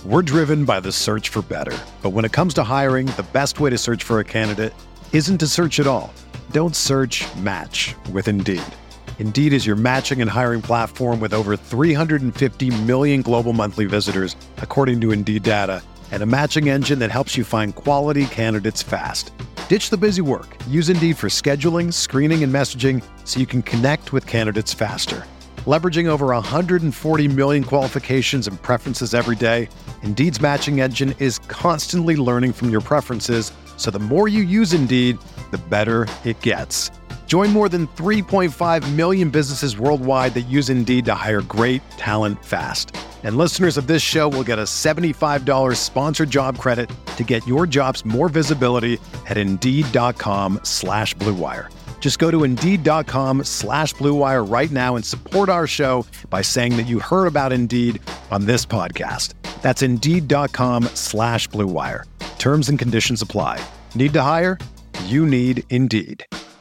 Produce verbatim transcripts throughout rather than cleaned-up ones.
We're driven by the search for better. But when it comes to hiring, the best way to search for a candidate isn't to search at all. Don't search, match with Indeed. Indeed is your matching and hiring platform with over three hundred fifty million global monthly visitors, according to Indeed data, and a matching engine that helps you find quality candidates fast. Ditch the busy work. Use Indeed for scheduling, screening, and messaging so you can connect with candidates faster. Leveraging over one hundred forty million qualifications and preferences every day, Indeed's matching engine is constantly learning from your preferences, so the more you use Indeed, the better it gets. Join more than three point five million businesses worldwide that use Indeed to hire great talent fast. And listeners of this show will get a seventy-five dollars sponsored job credit to get your jobs more visibility at Indeed.com slash Blue Wire. Just go to Indeed.com slash Blue Wire right now and support our show by saying that you heard about Indeed on this podcast. That's Indeed.com slash Blue Wire. Terms and conditions apply. Need to hire? You need Indeed.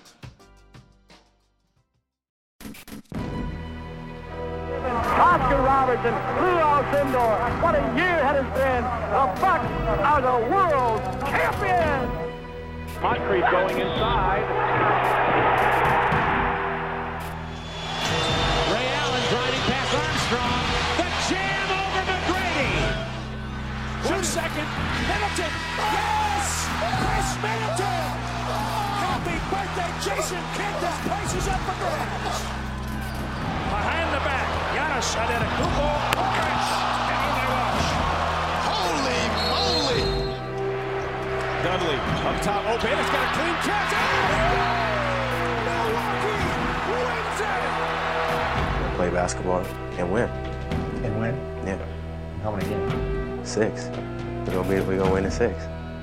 Oscar Robertson, Lou Alcindor. What a year it has been. The Bucks are the world champions. Moncrief going inside. Ray Allen driving past Armstrong. The jam over McGrady. Two second. Middleton. Yes! Chris Middleton! Happy birthday, Jason Kidd. This place is up for grabs. Behind the back. Giannis Antetokounmpo. Chris. And on they rush. Holy moly! Dudley up top, open. It's got a clean catch. Milwaukee wins it. Play basketball and win. And win? Yeah. How many games? Six. We're gonna be. We're gonna win in six.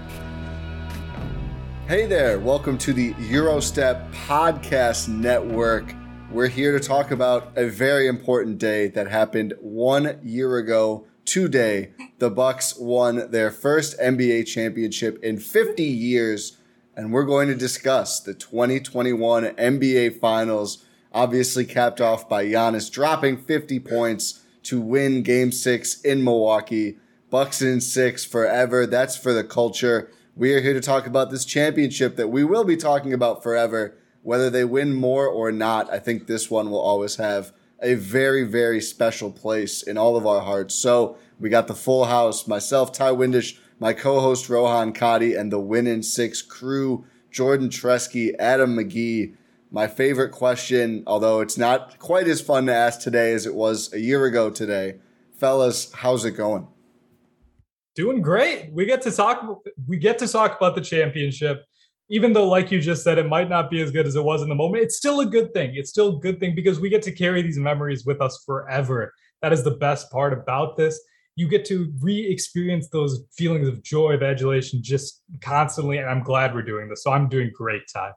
Hey there! Welcome to the Eurostep Podcast Network. We're here to talk about a very important day that happened one year ago. Today, the Bucks won their first N B A championship in fifty years, and we're going to discuss the twenty twenty-one N B A Finals, obviously capped off by Giannis dropping fifty points to win Game six in Milwaukee. Bucks in six forever. That's for the culture. We are here to talk about this championship that we will be talking about forever. Whether they win more or not, I think this one will always have a very, very special place in all of our hearts. So we got the full house, myself, Ty Windish, my co-host Rohan Kadi, and the Win in Six crew, Jordan Tresky, Adam McGee. My favorite question, although it's not quite as fun to ask today as it was a year ago today. Fellas, how's it going? Doing great. We get to talk, we get to talk about the championship. Even though, like you just said, it might not be as good as it was in the moment, it's still a good thing. It's still a good thing because we get to carry these memories with us forever. That is the best part about this. You get to re-experience those feelings of joy, of adulation just constantly, and I'm glad we're doing this. So I'm doing great, Ty.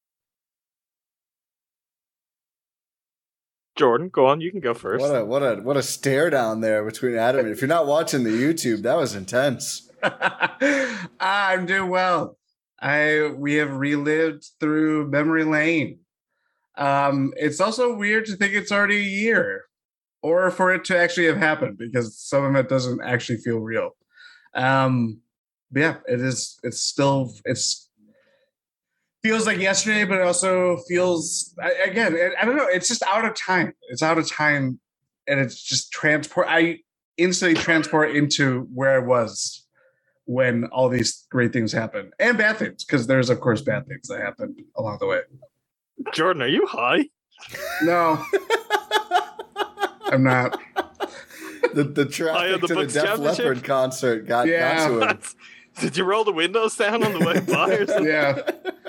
Jordan, go on. You can go first. What a what a what a stare down there between Adam. If you're not watching the YouTube, that was intense. I'm doing well. I we have relived through memory lane. Um, it's also weird to think it's already a year, or for it to actually have happened, because some of it doesn't actually feel real. Um, but yeah, it is. It's still. It's feels like yesterday, but it also feels again. I don't know. It's just out of time. It's out of time, and it's just transport. I instantly transport into where I was when all these great things happen, and bad things, because there's of course bad things that happen along the way. Jordan, are you high? No, I'm not. The the traffic the to the Bucks Def championship? Leppard concert got, Yeah. got to him. Did you roll the windows down on the way by or something? Yeah.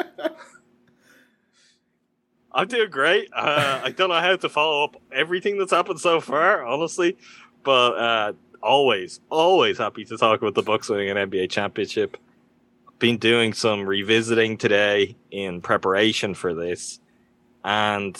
I'm doing great. Uh, I don't know how to follow up everything that's happened so far, honestly, but uh, always, always happy to talk about the Bucks winning an N B A championship. Been doing some revisiting today in preparation for this, and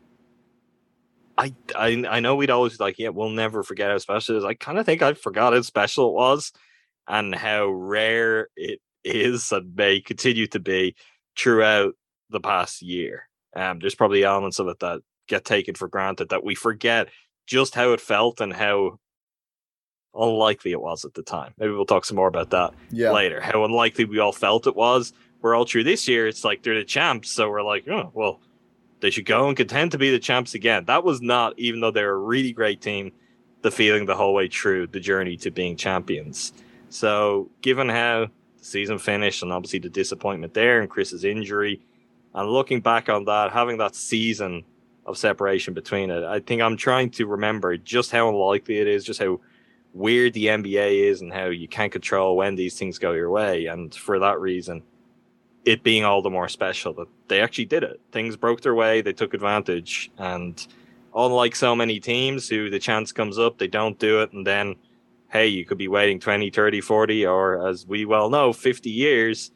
I, I, I know we'd always be like, yeah, we'll never forget how special it is. I kind of think I forgot how special it was, and how rare it is and may continue to be throughout the past year. Um, there's probably elements of it that get taken for granted, that we forget just how it felt and how unlikely it was at the time. Maybe we'll talk some more about that yeah. later. How unlikely we all felt it was. We're all through this year. It's like they're the champs, so we're like, oh, well, they should go and contend to be the champs again. That was not, even though they're a really great team, the feeling the whole way through the journey to being champions. So given how the season finished and obviously the disappointment there and Chris's injury, and looking back on that, having that season of separation between it, I think I'm trying to remember just how unlikely it is, just how weird the N B A is and how you can't control when these things go your way. And for that reason, it being all the more special that they actually did it. Things broke their way, they took advantage, and unlike so many teams who the chance comes up, they don't do it, and then, hey, you could be waiting twenty, thirty, forty, or as we well know, fifty years,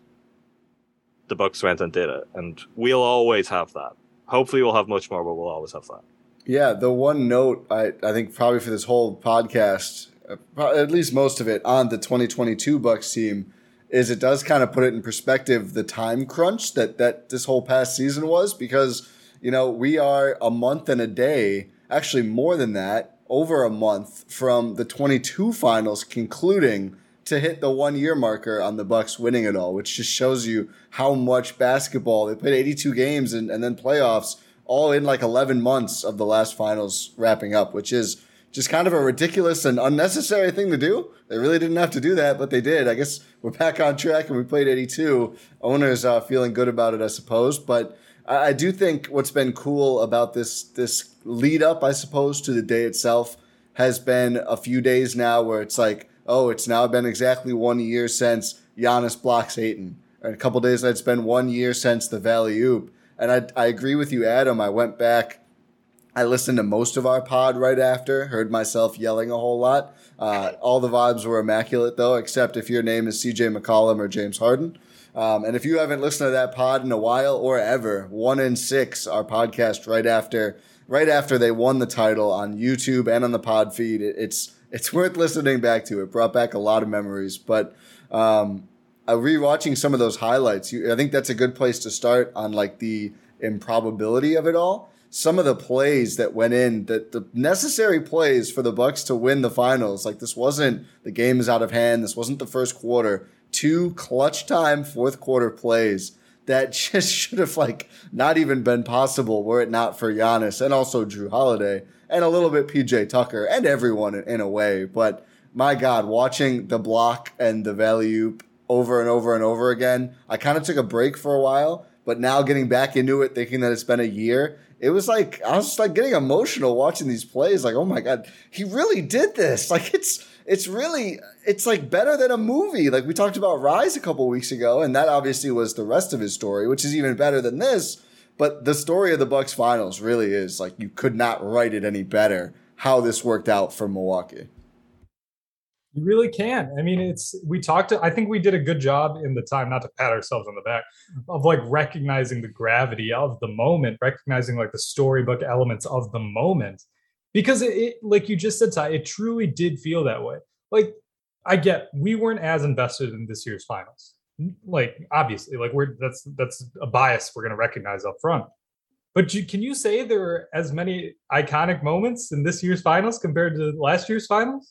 the Bucks went and did it. And we'll always have that. Hopefully we'll have much more, but we'll always have that. Yeah, the one note, I, I think probably for this whole podcast, at least most of it, on the twenty twenty-two Bucks team, is it does kind of put it in perspective, the time crunch that, that this whole past season was, because, you know, we are a month and a day, actually more than that, over a month from the twenty-two finals concluding to hit the one-year marker on the Bucks winning it all, which just shows you how much basketball. They played eighty-two games and, and then playoffs all in like eleven months of the last finals wrapping up, which is just kind of a ridiculous and unnecessary thing to do. They really didn't have to do that, but they did. I guess we're back on track and we played eighty-two. Owners uh, feeling good about it, I suppose. But I, I do think what's been cool about this this lead up, I suppose, to the day itself has been a few days now where it's like, oh, it's now been exactly one year since Giannis blocks Ayton. And a couple days, it's been one year since the Valley Oop. And I, I agree with you, Adam. I went back. I listened to most of our pod right after, heard myself yelling a whole lot. Uh, all the vibes were immaculate, though, except if your name is C J McCollum or James Harden. Um, and if you haven't listened to that pod in a while or ever, One in Six, our podcast right after right after they won the title on YouTube and on the pod feed, it, it's it's worth listening back to. It brought back a lot of memories. But um, uh, rewatching some of those highlights, you, I think that's a good place to start on like the improbability of it all. Some of the plays that went in, that the necessary plays for the Bucks to win the finals. Like this wasn't the game is out of hand. This wasn't the first quarter. Two clutch time fourth quarter plays that just should have like not even been possible were it not for Giannis and also Jrue Holiday and a little bit P J Tucker and everyone in a way. But my God, watching the block and the Valley-oop over and over and over again, I kind of took a break for a while, but now getting back into it, thinking that it's been a year, it was like, I was just like getting emotional watching these plays. Like, oh my God, he really did this. Like it's, it's really, it's like better than a movie. Like we talked about Rise a couple weeks ago, and that obviously was the rest of his story, which is even better than this. But the story of the Bucks finals really is like, you could not write it any better how this worked out for Milwaukee. You really can. I mean, it's, we talked to, I think we did a good job in the time, not to pat ourselves on the back, of like recognizing the gravity of the moment, recognizing like the storybook elements of the moment. Because it, it like you just said, Ty, it truly did feel that way. Like, I get, we weren't as invested in this year's finals. Like, obviously, like we're, that's, that's a bias we're going to recognize up front. But you, can you say there were as many iconic moments in this year's finals compared to last year's finals?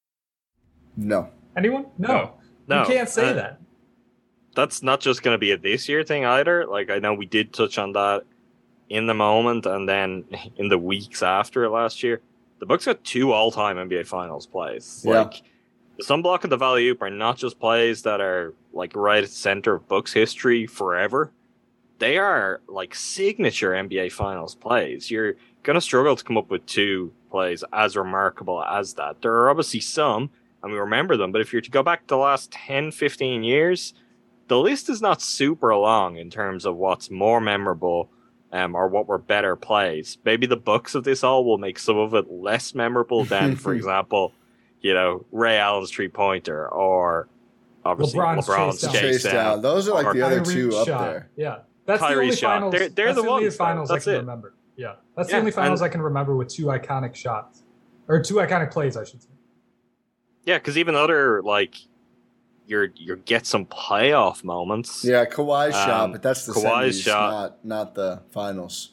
No. Anyone? No. No. You can't say uh, that. That's not just going to be a this year thing either. Like, I know we did touch on that in the moment and then in the weeks after it last year. The Bucks got two all-time N B A Finals plays. Yeah. Like, the Sunblock and the Valley-oop are not just plays that are, like, right at the center of Bucks history forever. They are, like, signature N B A Finals plays. You're going to struggle to come up with two plays as remarkable as that. There are obviously some, and we remember them, but if you're to go back to the last ten, fifteen years, the list is not super long in terms of what's more memorable um, or what were better plays. Maybe the Bucks of this all will make some of it less memorable than, for example, you know, Ray Allen's three-pointer or obviously LeBron's, LeBron's chase chase, Chase down. down. Those are like the other Kyrie two up shot. there. Yeah. That's Kyrie's the only shot. finals. They're- they're that's the the only ones, though. finals That's I can it. remember. Yeah. That's Yeah, the only finals and- I can remember with two iconic shots. Or two iconic plays, I should say. Yeah, because even other, like, your your get some playoff moments. Yeah, Kawhi's Um, shot, but that's the Kawhi's semis, shot. not not the finals.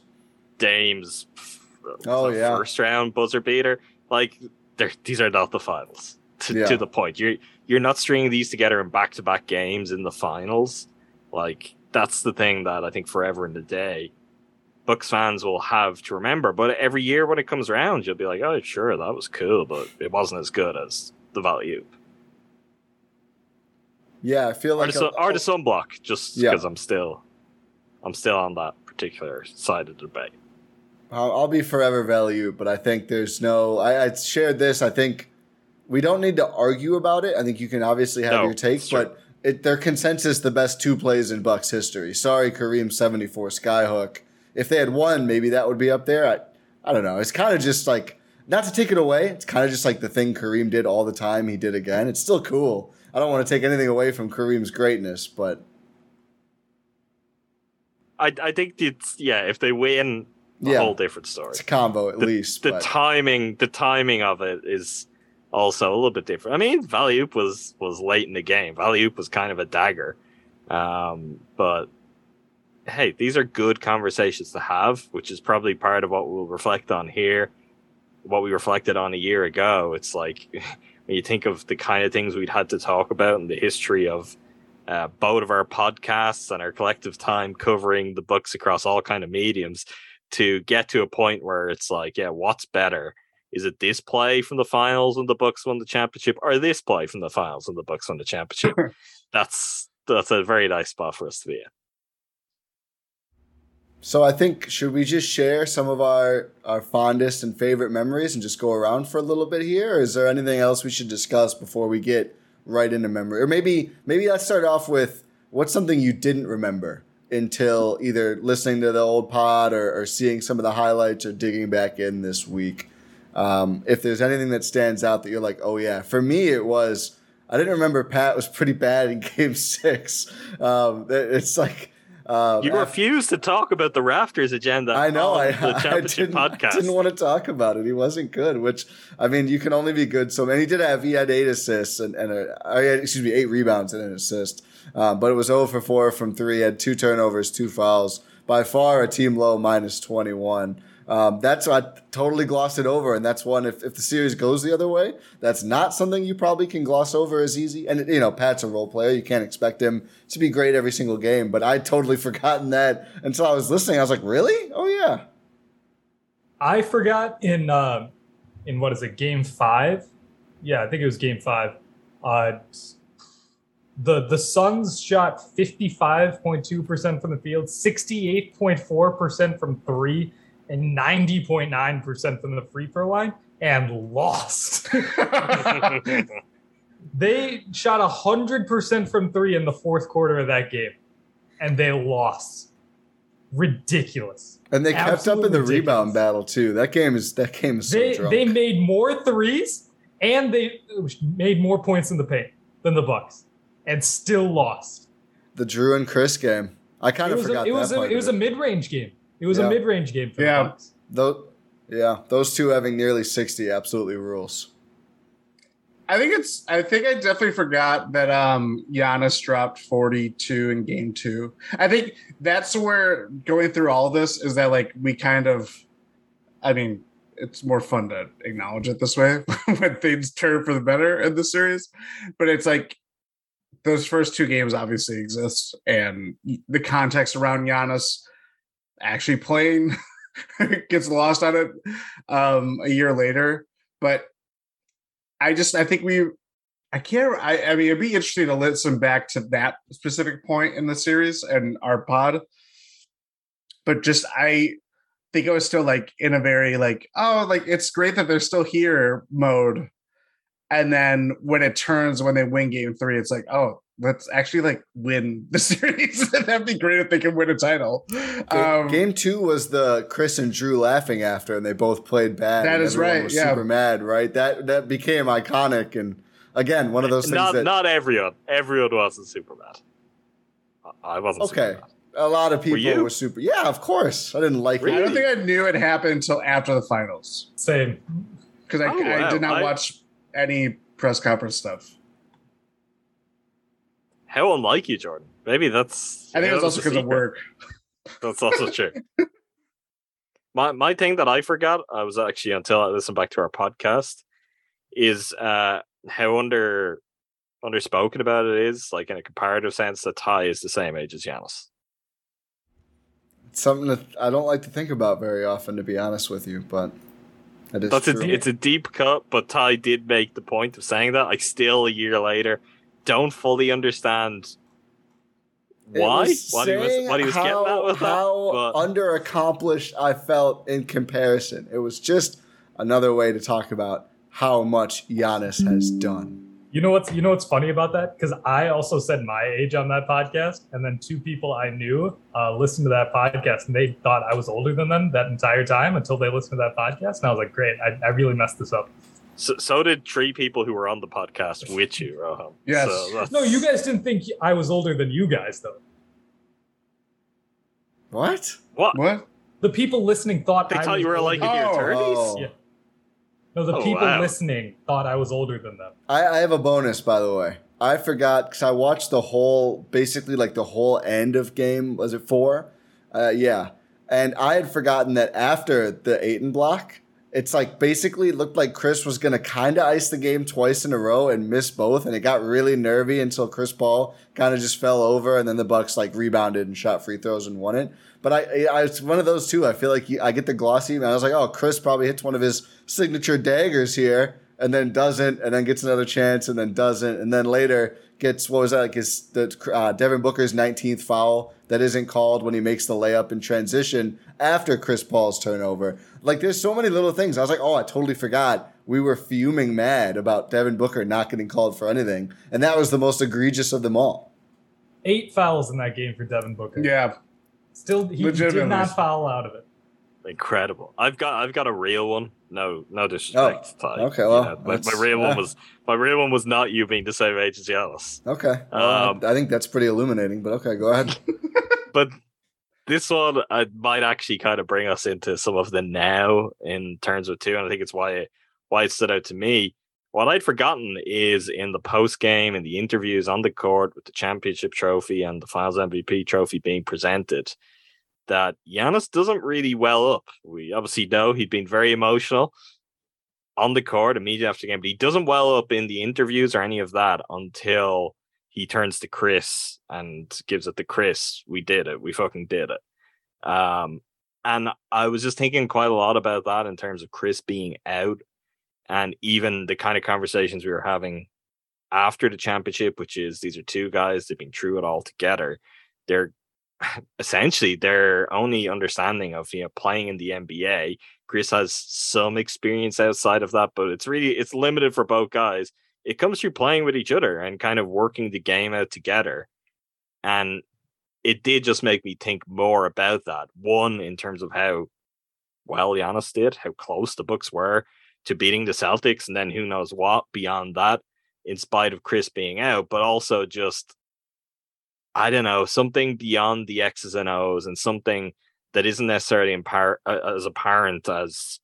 Dame's Oh, was a yeah. first round buzzer beater. Like, they're- these are not the finals. to, Yeah. to the point. You're you're not stringing these together in back-to-back games in the finals. Like, that's the thing that I think forever in the day Bucks fans will have to remember. But every year when it comes around, you'll be like, oh, sure, that was cool, but it wasn't as good as the Value. Yeah, I feel Or like the, a- or the sunblock, just Yeah. because I'm still, I'm still on that particular side of the debate. I'll, I'll be forever value, but I think there's no. I, I shared this. I think we don't need to argue about it. I think you can obviously have No, your take, it's true. but it, their consensus the best two plays in Bucks history. Sorry, Kareem seventy-four Skyhook. If they had won, maybe that would be up there. I, I don't know. It's kind of just like, not to take it away. It's kind of just like the thing Kareem did all the time. He did again. It's still cool. I don't want to take anything away from Kareem's greatness, but I I think it's yeah. If they win, a Yeah. whole different story. it's a combo at the, least. the but. timing the timing of it is also a little bit different. I mean, Valley-Oop was was late in the game. Valley-Oop was kind of a dagger. Um, but hey, these are good conversations to have, which is probably part of what we'll reflect on here, what we reflected on a year ago. It's like when you think of the kind of things we'd had to talk about in the history of uh, both of our podcasts and our collective time covering the Bucks across all kind of mediums, to get to a point where it's like, yeah, what's better? Is it this play from the finals when the Bucks won the championship, or this play from the finals when the Bucks won the championship? that's that's a very nice spot for us to be in. So I think, should we just share some of our, our fondest and favorite memories and just go around for a little bit here? Or is there anything else we should discuss before we get right into memory? Or maybe maybe let's start off with, what's something you didn't remember until either listening to the old pod or, or seeing some of the highlights or digging back in this week? Um, if there's anything that stands out that you're like, oh yeah. For me, it was, I didn't remember Pat was pretty bad in game six. Um, it's like... Um, You refuse to talk about the Rafters agenda. I know. on I, the I, championship didn't, podcast. I didn't want to talk about it. He wasn't good. Which, I mean, you can only be good. So, and he did have he had eight assists and, and a, I had, excuse me, eight rebounds and an assist. Um, but it was zero for four from three. Had two turnovers, two fouls. By far, a team low minus twenty-one. Um, that's I totally glossed it over, and that's one. If, if the series goes the other way, that's not something you probably can gloss over as easy. And you know, Pat's a role player; you can't expect him to be great every single game. But I totally forgotten that until I was listening. I was like, "Really? Oh yeah." I forgot in uh, in what is it, game five? Yeah, I think it was game five. Uh, the the Suns shot fifty-five point two percent from the field, sixty-eight point four percent from three, and ninety point nine percent from the free throw line, and lost. They shot one hundred percent from three in the fourth quarter of that game, and they lost. Ridiculous. And they kept Absolutely up in the ridiculous. rebound battle too. That game is that game is so They drunk. they made more threes, and they made more points in the paint than the Bucks, and still lost. the Drew and Chris game. I kind It of was forgot a, it that was a, part it was a of it. mid-range game. It was Yeah. a mid-range game for Yeah. the Bucks. Those, yeah, those two having nearly sixty absolutely rules. I think it's. I think I definitely forgot that um Giannis dropped forty-two in game two. I think that's where going through all this is that like we kind of. I mean, it's more fun to acknowledge it this way when things turn for the better in the series, but it's like those first two games obviously exist, and the context around Giannis actually playing gets lost on it um, a year later, but. I just, I think we, I can't, I, I mean, it'd be interesting to listen back to that specific point in the series and our pod. But just, I think I was still like in a very like, oh, like it's great that they're still here mode. And then when it turns, when they win game three, it's like, oh, let's actually like win the series. That'd be great if they can win a title. Um, Game two was the Chris and Drew laughing after, and they both played bad. That and is everyone right, Was yeah. super mad, right? That that became iconic, and again, one of those things not that not everyone. Everyone wasn't super bad. I wasn't. okay. Super bad. A lot of people you? were super. Yeah, of course. I didn't like I it. don't think I knew it happened until after the finals. Same. Because I, Oh, I wow. did not I- watch any press conference stuff. How unlike you, Jordan? Maybe that's. I think it that was also the because of secret. work. That's also true. my my thing that I forgot, I was actually until I listened back to our podcast, is uh, how under underspoken about it is, like in a comparative sense, that Ty is the same age as Giannis. It's something that I don't like to think about very often, to be honest with you, but it is That's true. a, it's a deep cut, but Ty did make the point of saying that. I still, a year later, don't fully understand why what he was what he was how, getting at with how that. But underaccomplished I felt in comparison. It was just another way to talk about how much Giannis has done. You know what's you know what's funny about that? Because I also said my age on that podcast, and then two people I knew uh, listened to that podcast, and they thought I was older than them that entire time until they listened to that podcast. And I was like, great, I, I really messed this up. So, so did three people who were on the podcast with you, Rohan. Yes. So No, you guys didn't think I was older than you guys, though. What? What? What? The people listening thought They I thought was you were like in older. your Oh. thirties. Oh. Yeah. No, the Oh, people wow. listening thought I was older than them. I, I have a bonus, by the way. I forgot because I watched the whole, basically like the whole end of game. Was it four? Uh, yeah. And I had forgotten that after the Ayton block, it's like basically looked like Chris was going to kind of ice the game twice in a row and miss both. And it got really nervy until Chris Paul kind of just fell over. And then the Bucks like rebounded and shot free throws and won it. But I, I it's one of those two. I feel like I get the glossy. And I was like, oh, Chris probably hits one of his signature daggers here and then doesn't, and then gets another chance and then doesn't. And then later gets, what was that, like his the uh, Devin Booker's nineteenth foul that isn't called when he makes the layup in transition after Chris Paul's turnover. Like, there's so many little things. I was like, oh, I totally forgot. We were fuming mad about Devin Booker not getting called for anything. And that was the most egregious of them all. Eight fouls in that game for Devin Booker. Yeah. Still, he did Legitimately. not foul out of it. Incredible. I've got I've got a real one. No, no disrespect. Oh, Ty. okay, well, Yeah, my, my that's- real yeah. one was my real one was not you being the same age as Giannis. Okay. Well, Um, I, I think that's pretty illuminating, but okay, go ahead. But this one uh, might actually kind of bring us into some of the now in terms of two, and I think it's why it, why it stood out to me. What I'd forgotten is in the post game, in the interviews on the court with the championship trophy and the Finals M V P trophy being presented, that Giannis doesn't really well up. We obviously know he'd been very emotional on the court immediately after the game, but he doesn't well up in the interviews or any of that until he turns to Chris and gives it to Chris. We did it. We fucking did it. Um, and I was just thinking quite a lot about that in terms of Chris being out and even the kind of conversations we were having after the championship, which is these are two guys, they've been through it all together. They're essentially their only understanding of, you know, playing in the N B A. Chris has some experience outside of that, but it's really, it's limited for both guys. It comes through playing with each other and kind of working the game out together. And it did just make me think more about that. One, in terms of how well Giannis did, how close the Bucks were to beating the Celtics, and then who knows what beyond that, in spite of Chris being out, but also just, I don't know, something beyond the X's and O's and something that isn't necessarily impar- uh, as apparent as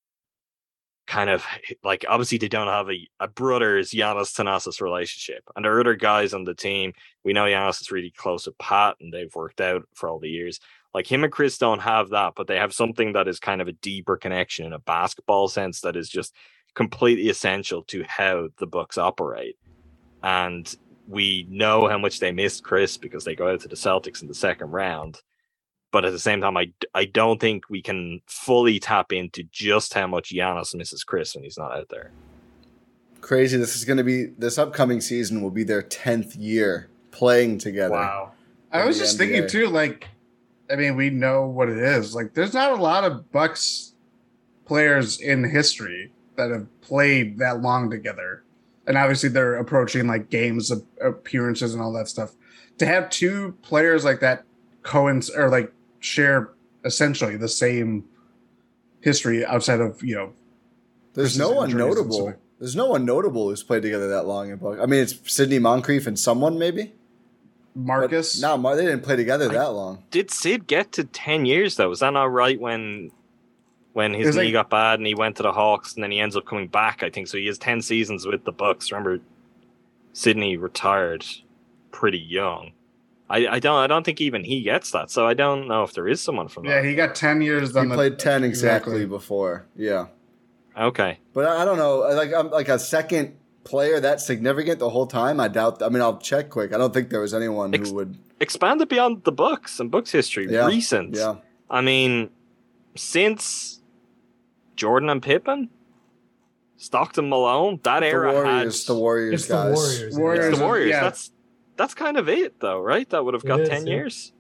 kind of like, obviously they don't have a, a brothers Giannis Thanasis relationship, and there are other guys on the team. We know Giannis is really close with Pat and they've worked out for all the years. Like, him and Chris don't have that, but they have something that is kind of a deeper connection in a basketball sense that is just completely essential to how the Bucks operate. And we know how much they missed Chris because they go out to the Celtics in the second round. But at the same time, I, I don't think we can fully tap into just how much Giannis misses Chris when he's not out there. Crazy. This is going to be, this upcoming season will be their tenth year playing together. Wow. I was the just N B A. thinking too, like, I mean, we know what it is. Like, there's not a lot of Bucks players in history that have played that long together. And obviously they're approaching like games appearances and all that stuff. To have two players like that coincide or like share essentially the same history outside of, you know, There's Chris's no one injuries and notable. stuff. There's no one notable who's played together that long in Buck. I mean, it's Sidney Moncrief and someone maybe. Marcus. No, Mar- they didn't play together that long. Did Sid get to ten years though? Was that not right when when his It's knee like- got bad and he went to the Hawks and then he ends up coming back? I think so. He has ten seasons with the Bucks. Remember, Sidney retired pretty young. I, I don't I don't think even he gets that. So I don't know if there is someone from Yeah, that. he got ten years. He on the- played ten exactly, before. Yeah. Okay. But I I don't know, like I'm like a second player that significant the whole time? I doubt. I mean, I'll check quick. I don't think there was anyone Ex- who would expand it beyond the Bucks and Bucks history. Yeah, Recent. yeah. I mean, since Jordan and Pippen, Stockton, Malone, that the era Warriors, had the Warriors It's the guys. Warriors. Warriors. It's the Warriors. Yeah. That's that's kind of it, though, right? That would have got It is, ten yeah. years.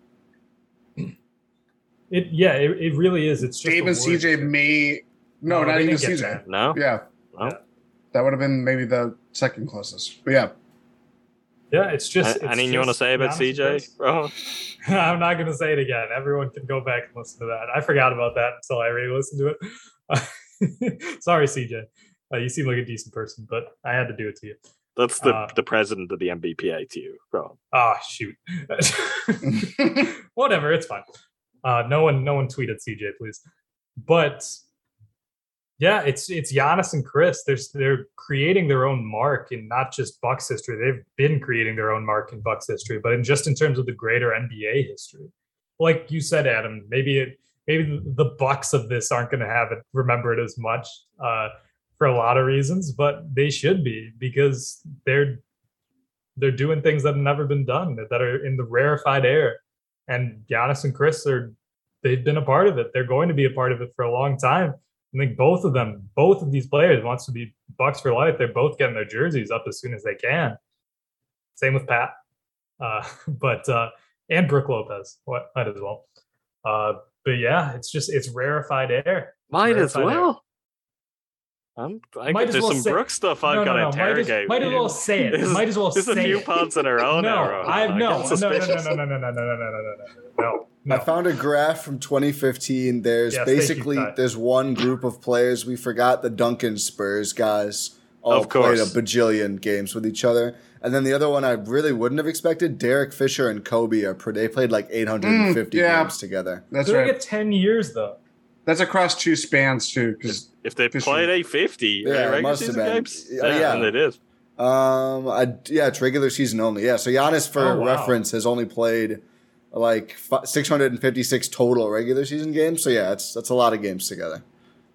It yeah, it, it really is. It's just Dave the and C J Warriors. may no, No, not they even didn't get C J. that. No, Yeah, no. Yeah. that would have been maybe the second closest. But yeah, Yeah, it's just. A- it's Anything you want to just say about Giannis C J, and Chris. bro? I'm not going to say it again. Everyone can go back and listen to that. I forgot about that until I re-listened to it. Sorry, C J. Uh, you seem like a decent person, but I had to do it to you. That's the, Uh, the president of the N B P A to you, bro. Ah, shoot. Whatever, it's fine. Uh, no one, no one tweeted C J, please. But yeah, it's it's Giannis and Chris. They're they're creating their own mark in not just Bucks history. They've been creating their own mark in Bucks history, but in just in terms of the greater N B A history. Like you said, Adam, maybe it maybe the Bucks of this aren't going to have it remembered as much uh, for a lot of reasons, but they should be, because they're they're doing things that have never been done, that are in the rarefied air. And Giannis and Chris are they've been a part of it. They're going to be a part of it for a long time. I think both of them, both of these players wants to be Bucks for life. They're both getting their jerseys up as soon as they can. Same with Pat, uh, but uh, and Brooke Lopez, what might as well. Uh, but yeah, it's just it's rarefied air. Might as Rarefied air. well. I'm, I Might get, as there's well some say- Brooks stuff I've No, got no, to no, might as- interrogate. might as with you. well say it. This is- Might as well There's a say few it. pods in our own No, era. I I no, get no, no, no, suspicious. no, no, no, no, no, no, no, no, no, no. I found a graph from twenty fifteen. There's Yes, thank you, basically Ty. there's one group of players we forgot, the Duncan Spurs guys, all Of played a course. bajillion games with each other. And then the other one I really wouldn't have expected, Derek Fisher and Kobe are pre- they played like eight hundred fifty Mm, yeah. games together. that's They're right. gonna get ten years though. That's across two spans too, because If they Fisher- played eight fifty Yeah, it regular must have season been. games, Yeah, yeah, yeah. and it is. Um, I, yeah, it's regular season only. Yeah, so Giannis, for Oh, wow. reference, has only played like six hundred fifty-six total regular season games. So yeah, that's that's a lot of games together.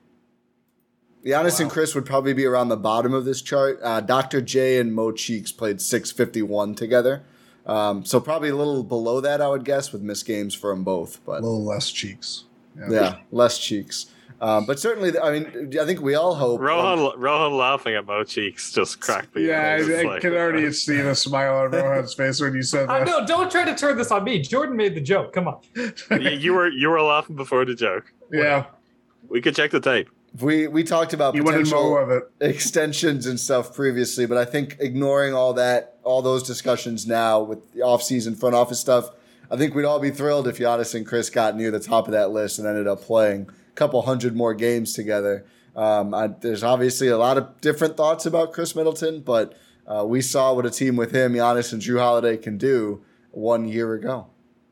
Giannis and Chris would probably be around the bottom of this chart. Uh, Doctor J and Mo Cheeks played six fifty-one together. Um, so probably a little below that, I would guess, with missed games for them both. a But little less cheeks. yeah, less Cheeks. Um, but certainly, I mean, I think we all hope. Rohan, Rohan laughing at Mo Cheeks just cracked me. Yeah, up. It's I, I like- could already see the smile on Rohan's face when you said Uh, that. no, don't try to turn this on me. Jordan made the joke. Come on. You- you were you were laughing before the joke. Yeah, We could check the tape. We we talked about you wanted potential more of it. extensions and stuff previously, but I think ignoring all that, all those discussions now with the offseason front office stuff, I think we'd all be thrilled if Giannis and Chris got near the top of that list and ended up playing a couple hundred more games together. Um, I, there's obviously a lot of different thoughts about Chris Middleton, but uh, we saw what a team with him, Giannis and Drew Holiday, can do one year ago.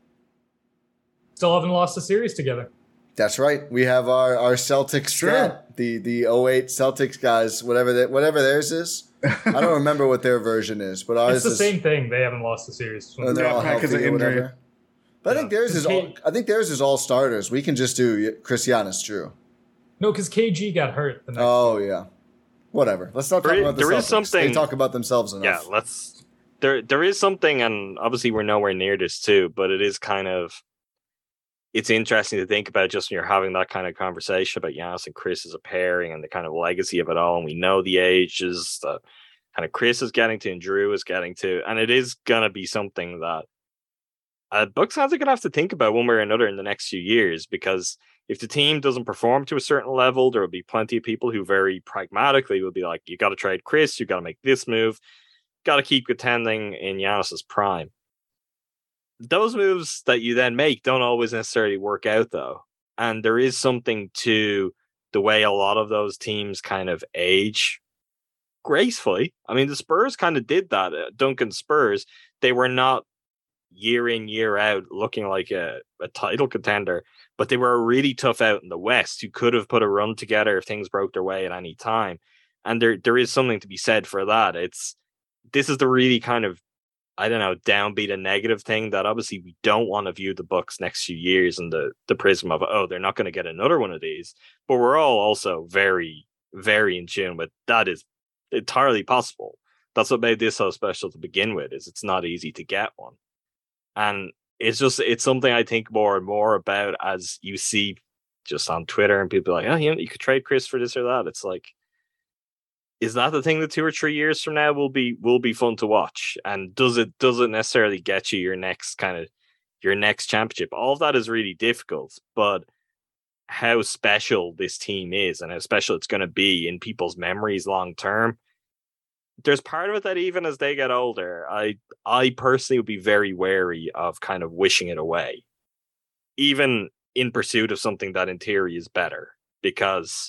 Still haven't lost a series together. That's right. We have our, our Celtics Sure. stat, the the oh eight Celtics guys, whatever that whatever theirs is. I don't remember what their version is, but ours It's the is same thing. They haven't lost a series. and they're Yeah, all because healthy of or injury. whatever. But I think theirs Yeah. is all. I think theirs is all starters. We can just do Chris Giannis, Drew. No, because K G got hurt the next Oh yeah, whatever. Let's not talk There is- about the there Celtics. is something- They talk about themselves enough. Yeah, let's. There there is something, and obviously we're nowhere near this too, but it is kind of. It's interesting to think about just when you're having that kind of conversation about Giannis and Chris as a pairing and the kind of legacy of it all. And we know the ages that kind of Chris is getting to and Drew is getting to. And it is going to be something that uh, Bucks fans are going to have to think about one way or another in the next few years, because if the team doesn't perform to a certain level, there will be plenty of people who very pragmatically will be like, you got to trade Chris, you got to make this move, got to keep contending in Giannis's prime. Those moves that you then make don't always necessarily work out, though. And there is something to the way a lot of those teams kind of age gracefully. I mean, the Spurs kind of did that. Uh, Duncan Spurs, they were not year in, year out looking like a, a title contender, but they were a really tough out in the West who could have put a run together if things broke their way at any time. And there there is something to be said for that. It's this is the really kind of, I don't know, downbeat and negative thing that obviously we don't want to view the Bucks next few years in the, the prism of, oh, they're not going to get another one of these. But we're all also very, very in tune with that is entirely possible. That's what made this so special to begin with, is it's not easy to get one. And it's just, it's something I think more and more about as you see just on Twitter and people are like, oh, you know, you could trade Chris for this or that. It's like, is that the thing that two or three years from now will be will be fun to watch? And does it does it necessarily get you your next kind of your next championship? All of that is really difficult, but how special this team is and how special it's going to be in people's memories long term. There's part of it that even as they get older, I I personally would be very wary of kind of wishing it away, even in pursuit of something that in theory is better, because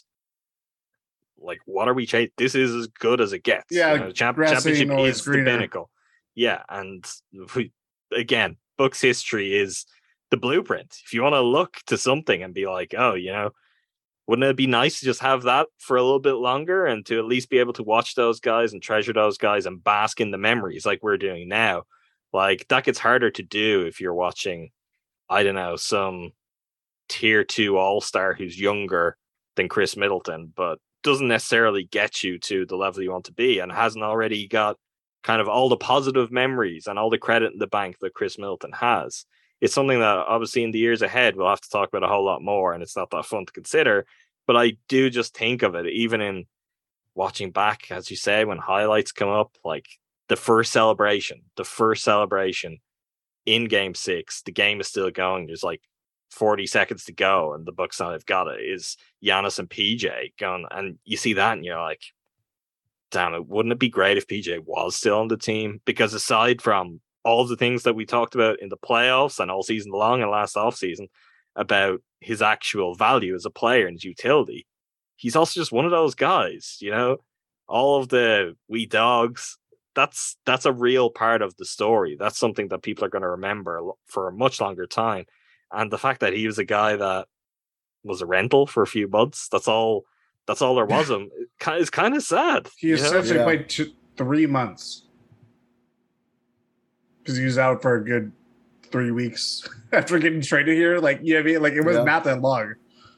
like, what are we chasing? This is as good as it gets. Yeah, you know, champ- championship is greener. the pinnacle. Yeah, and we, again, Bucks history is the blueprint. If you want to look to something and be like, oh, you know, wouldn't it be nice to just have that for a little bit longer and to at least be able to watch those guys and treasure those guys and bask in the memories like we're doing now? Like, that gets harder to do if you're watching, I don't know, some tier two all-star who's younger than Chris Middleton, but doesn't necessarily get you to the level you want to be and hasn't already got kind of all the positive memories and all the credit in the bank that Chris Middleton has. It's something that obviously in the years ahead we'll have to talk about a whole lot more, and it's not that fun to consider, but I do just think of it, even in watching back, as you say, when highlights come up, like the first celebration, the first celebration in game six, the game is still going. There's like forty seconds to go and the Bucks now have got it, is Giannis and P J going, and you see that and you're like, damn it, wouldn't it be great if P J was still on the team? Because aside from all of the things that we talked about in the playoffs and all season long and last offseason about his actual value as a player and his utility, he's also just one of those guys, you know, all of the we dogs, that's that's a real part of the story. That's something that people are going to remember for a much longer time. And the fact that he was a guy that was a rental for a few months, that's all that's all there was of him, is kind of sad. He essentially yeah. played two, three months. Because he was out for a good three weeks after getting traded here. Like, yeah, I mean, like it was yeah. not that long.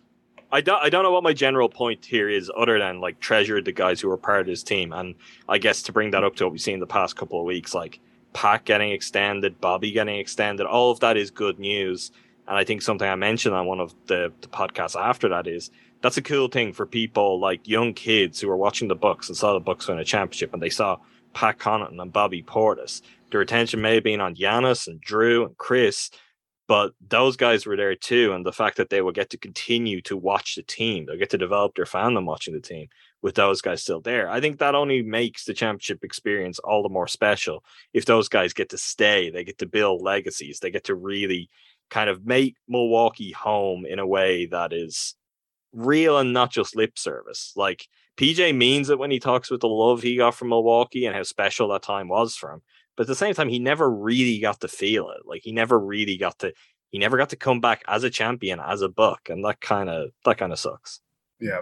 I don't I don't know what my general point here is other than like treasure the guys who were part of his team. And I guess to bring that up to what we've seen in the past couple of weeks, like Pat getting extended, Bobby getting extended, all of that is good news. And I think something I mentioned on one of the, the podcasts after that is that's a cool thing for people like young kids who are watching the Bucks and saw the Bucks win a championship and they saw Pat Connaughton and Bobby Portis. Their attention may have been on Giannis and Drew and Chris, but those guys were there too. And the fact that they will get to continue to watch the team, they'll get to develop their fandom watching the team with those guys still there. I think that only makes the championship experience all the more special. If those guys get to stay, they get to build legacies, they get to really kind of make Milwaukee home in a way that is real and not just lip service. Like P J means it when he talks with the love he got from Milwaukee and how special that time was for him. But at the same time, he never really got to feel it. Like he never really got to, he never got to come back as a champion, as a Buck. And that kind of, that kind of sucks. Yeah.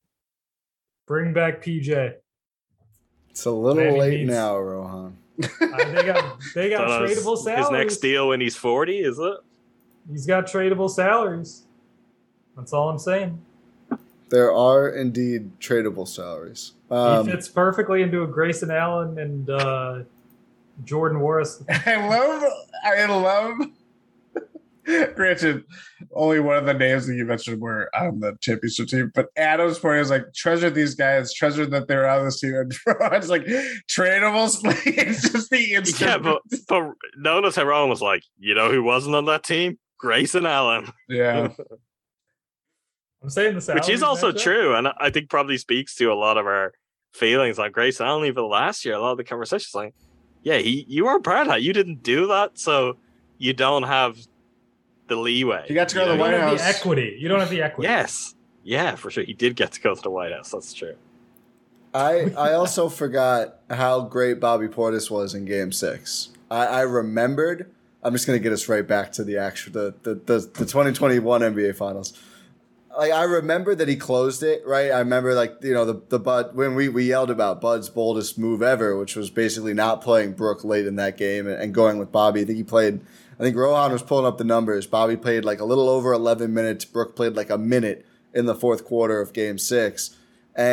Bring back P J. It's a little Miami late needs... now, Rohan. uh, they got, they got so tradable his, salaries. His next deal when he's forty, is it? He's got tradable salaries. That's all I'm saying. There are indeed tradable salaries. Um, he fits perfectly into a Grayson Allen and uh, Jordan Morris. I love, I love. Granted, only one of the names that you mentioned were on the championship team, but Adam's point is like, treasure these guys, treasure that they're on this team. And it's like tradables. It's just the instant. Yeah, but, but notice how Ron was like, you know who wasn't on that team? Grayson Allen. Yeah. I'm saying the salaries, which is also true, and I think probably speaks to a lot of our feelings on Grayson Allen. Even last year, a lot of the conversations like, yeah, he you were part of that. You didn't do that, so you don't have the leeway. You got to go you to the White House. You don't have the equity. You don't have the equity. Yes. Yeah, for sure. He did get to go to the White House. That's true. I I also forgot how great Bobby Portis was in Game Six. I, I remembered. I'm just gonna get us right back to the actual the the the, the twenty twenty-one N B A Finals. Like I remember that he closed it, right? I remember like, you know, the the Bud when we, we yelled about Bud's boldest move ever, which was basically not playing Brook late in that game and, and going with Bobby. I think he played I think Rohan was pulling up the numbers. Bobby played like a little over eleven minutes. Brook played like a minute in the fourth quarter of game six. And,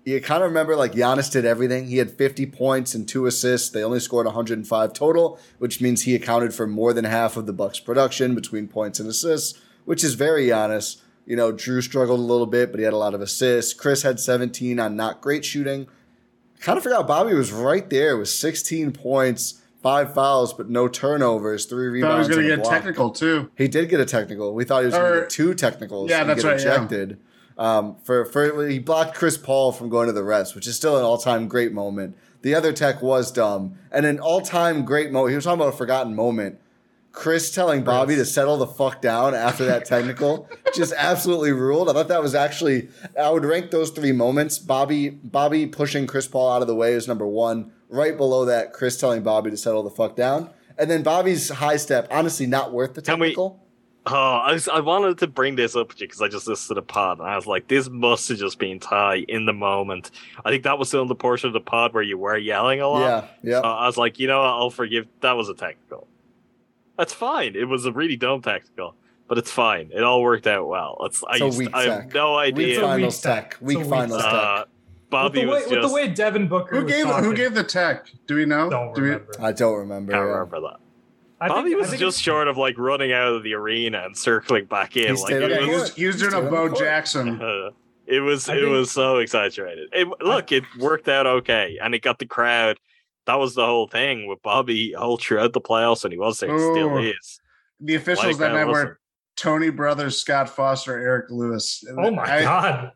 you kind of remember like Giannis did everything. He had fifty points and two assists. They only scored one hundred five total, which means he accounted for more than half of the Bucks' production between points and assists, which is very Giannis. You know, Drew struggled a little bit, but he had a lot of assists. Chris had seventeen on not great shooting. Kind of forgot Bobby was right there with sixteen points, five fouls, but no turnovers, three rebounds. Thought he was going and to a get block. technical too. He did get a technical. We thought he was going to get two technicals. Yeah, and that's get right. ejected. Yeah. Um, for for he blocked Chris Paul from going to the refs, which is still an all-time great moment. The other tech was dumb, and an all-time great moment. He was talking about a forgotten moment. Chris telling Bobby to settle the fuck down after that technical just absolutely ruled. I thought that was actually, I would rank those three moments. Bobby Bobby pushing Chris Paul out of the way is number one. Right below that, Chris telling Bobby to settle the fuck down. And then Bobby's high step, honestly not worth the technical. We, oh, I, was, I wanted to bring this up to you because I just listened to the pod and I was like, this must have just been Ty in the moment. I think that was still the portion of the pod where you were yelling a lot. Yeah, yeah. So I was like, you know what, I'll forgive, that was a technical. That's fine. It was a really dumb technical, but it's fine. It all worked out well. It's, I, used, I have no idea. Week finals tech. Week finals tech. Uh, Bobby with the, way, was just, with the way Devin Booker who gave was who gave the tech? Do we know? Don't Do remember. We, I don't remember. I can't yeah. remember that. I Bobby think, was just short of like running out of the arena and circling back in. He Like stayed it on yeah, the he was, was, he was doing a Bo Jackson. uh, it was I it think- was so exaggerated. It, look, it worked out okay, and it got the crowd. That was the whole thing with Bobby all throughout the playoffs, and he was there, Oh. still is. The officials Like that that night wasn't- were Tony Brothers, Scott Foster, Eric Lewis. Oh my I- god!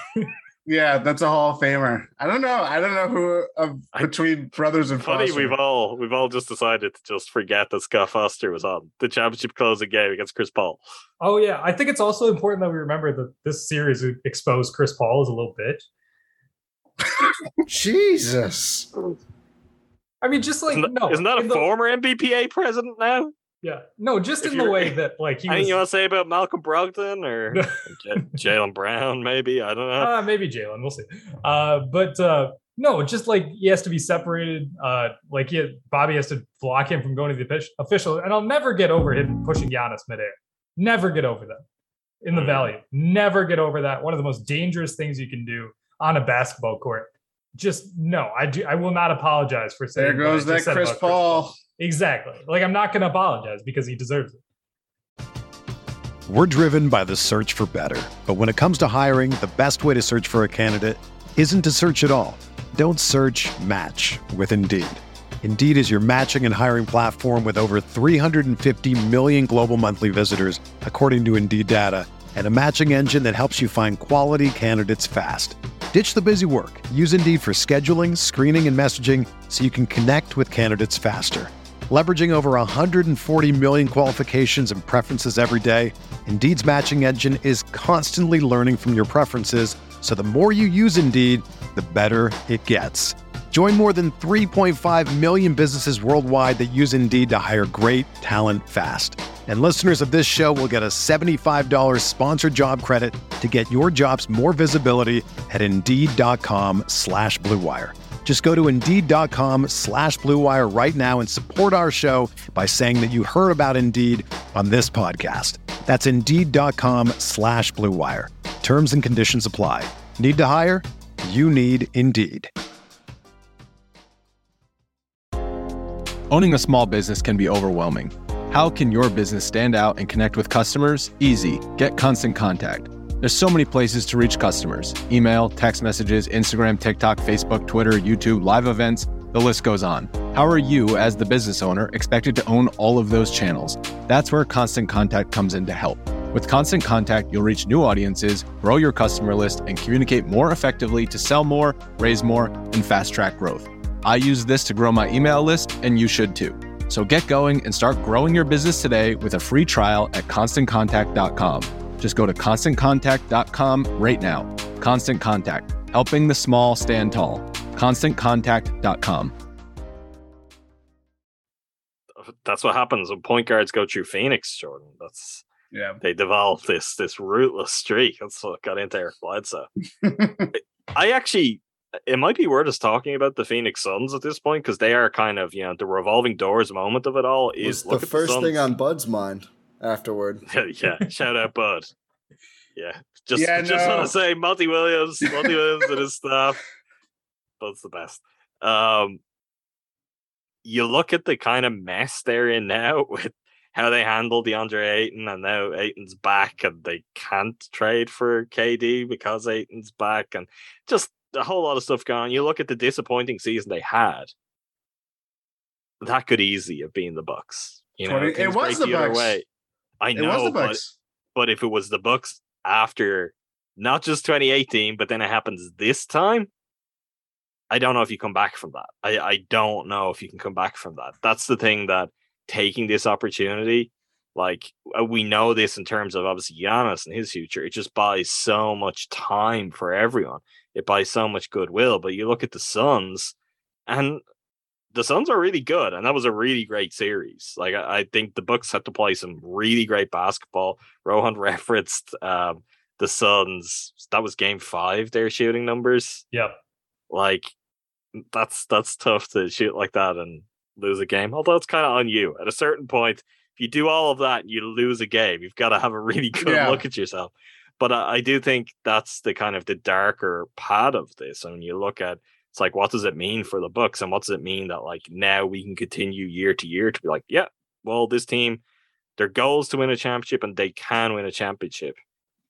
Yeah, that's a Hall of Famer. I don't know. I don't know who of I- between Brothers and Funny, Foster. we've all we've all just decided to just forget that Scott Foster was on the championship closing game against Chris Paul. Oh yeah, I think it's also important that we remember that this series exposed Chris Paul as a little bitch. Jesus. I mean, just like Isn't that, no, isn't that a in the- former N B P A president now? Yeah, no, just If in the you're- way that like he Anything was. you want to say about Malcolm Brogdon or J- Jaylen Brown? Maybe I don't know. Uh, maybe Jalen, we'll see. Uh, but uh, no, just like he has to be separated. Uh, like he, Bobby has to block him from going to the offic- official. And I'll never get over him pushing Giannis midair. Never get over that in the Valley. Never get over that. One of the most dangerous things you can do on a basketball court. Just no, I do. I will not apologize for saying. There goes what I that just said Chris about Paul. Exactly. Like I'm not going to apologize because he deserves it. We're driven by the search for better. But when it comes to hiring, the best way to search for a candidate isn't to search at all. Don't search, match with Indeed. Indeed is your matching and hiring platform with over three hundred fifty million global monthly visitors, according to Indeed data, and a matching engine that helps you find quality candidates fast. Ditch the busy work. Use Indeed for scheduling, screening, and messaging so you can connect with candidates faster. Leveraging over one hundred forty million qualifications and preferences every day, Indeed's matching engine is constantly learning from your preferences, so the more you use Indeed, the better it gets. Join more than three point five million businesses worldwide that use Indeed to hire great talent fast. And listeners of this show will get a seventy-five dollars sponsored job credit to get your jobs more visibility at Indeed.com slash Blue Wire. Just go to Indeed.com slash Blue Wire right now and support our show by saying that you heard about Indeed on this podcast. That's Indeed.com slash Blue Wire. Terms and conditions apply. Need to hire? You need Indeed. Owning a small business can be overwhelming. How can your business stand out and connect with customers? Easy. Get Constant Contact. There's so many places to reach customers. Email, text messages, Instagram, TikTok, Facebook, Twitter, YouTube, live events, the list goes on. How are you, as the business owner, expected to own all of those channels? That's where Constant Contact comes in to help. With Constant Contact, you'll reach new audiences, grow your customer list, and communicate more effectively to sell more, raise more, and fast-track growth. I use this to grow my email list, and you should too. So get going and start growing your business today with a free trial at constant contact dot com. Just go to constant contact dot com right now. Constant Contact, helping the small stand tall. constant contact dot com. That's what happens when point guards go through Phoenix, Jordan. That's Yeah. they develop this this rootless streak. That's what got into Eric Bledsoe. I actually, it might be worth us talking about the Phoenix Suns at this point because they are kind of, you know, the revolving doors moment of it all is Was look the at first the thing Suns. on Bud's mind afterward. Yeah, shout out Bud. Yeah, just Yeah, just no. want to say Monty Williams, Monty Williams and his staff. That's the best. Um, you look at the kind of mess they're in now with how they handle DeAndre Ayton, and now Ayton's back, and they can't trade for K D because Ayton's back, and just a whole lot of stuff going on. You look at the disappointing season they had. That could easily have been the Bucks. You know, twenty things it was break the the other Bucks. way. I It know, was the but, Bucks. but if it was the Bucks after not just twenty eighteen, but then it happens this time, I don't know if you come back from that. I, I don't know if you can come back from that. That's the thing, that taking this opportunity, like we know this in terms of obviously Giannis and his future, it just buys so much time for everyone. It buys so much goodwill. But you look at the Suns, and the Suns are really good, and that was a really great series. Like I, I think the Bucks had to play some really great basketball. Rohan referenced um, the Suns. That was game five, their shooting numbers. Yep. Like that's that's tough to shoot like that and lose a game. Although it's kind of on you. At a certain point, if you do all of that and you lose a game, you've got to have a really good Yeah. look at yourself. But I, I do think that's the kind of the darker part of this. And when you look at, it's like, what does it mean for the Bucks, and what does it mean that like now we can continue year to year to be like, yeah, well, this team, their goal is to win a championship, and they can win a championship.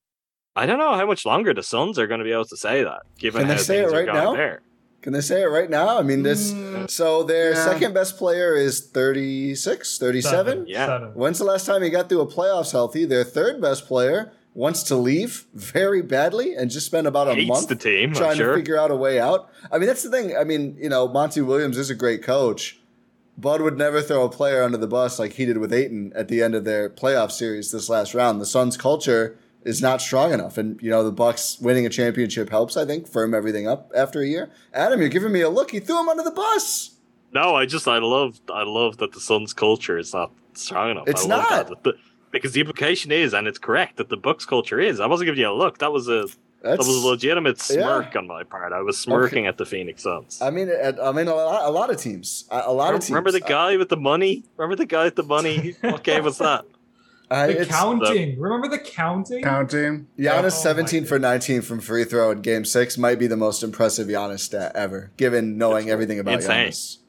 I don't know how much longer the Suns are going to be able to say that, given Can they how say it things are right going now? there. Can they say it right now? I mean, this. Mm, So their yeah. second best player is thirty-six, thirty-seven. Yeah. Seven. When's the last time he got through a playoffs healthy? Their third best player wants to leave very badly and just spent about a Hates month the team, I'm trying sure. to figure out a way out. I mean, that's the thing. I mean, you know, Monty Williams is a great coach. Bud would never throw a player under the bus like he did with Ayton at the end of their playoff series this last round. The Suns' culture is not strong enough. And, you know, the Bucks winning a championship helps, I think, firm everything up after a year. Adam, you're giving me a look. He threw him under the bus. No, I just I love I love that the Suns' culture is not strong enough. It's I love not. that. The- because the implication is, and it's correct, that the Bucks' culture is. I wasn't giving you a look. That was a That's, that was a legitimate smirk yeah. on my part. I was smirking at the Phoenix Suns. I mean, at, I mean, a lot, a lot of teams. A, a lot of teams. Remember the guy with the money? Remember the guy with the money? What game was that? Uh, The it's- counting. Remember the counting? Counting. Giannis Oh, seventeen my for nineteen from free throw in game six might be the most impressive Giannis stat ever, given knowing It's everything about insane. Giannis.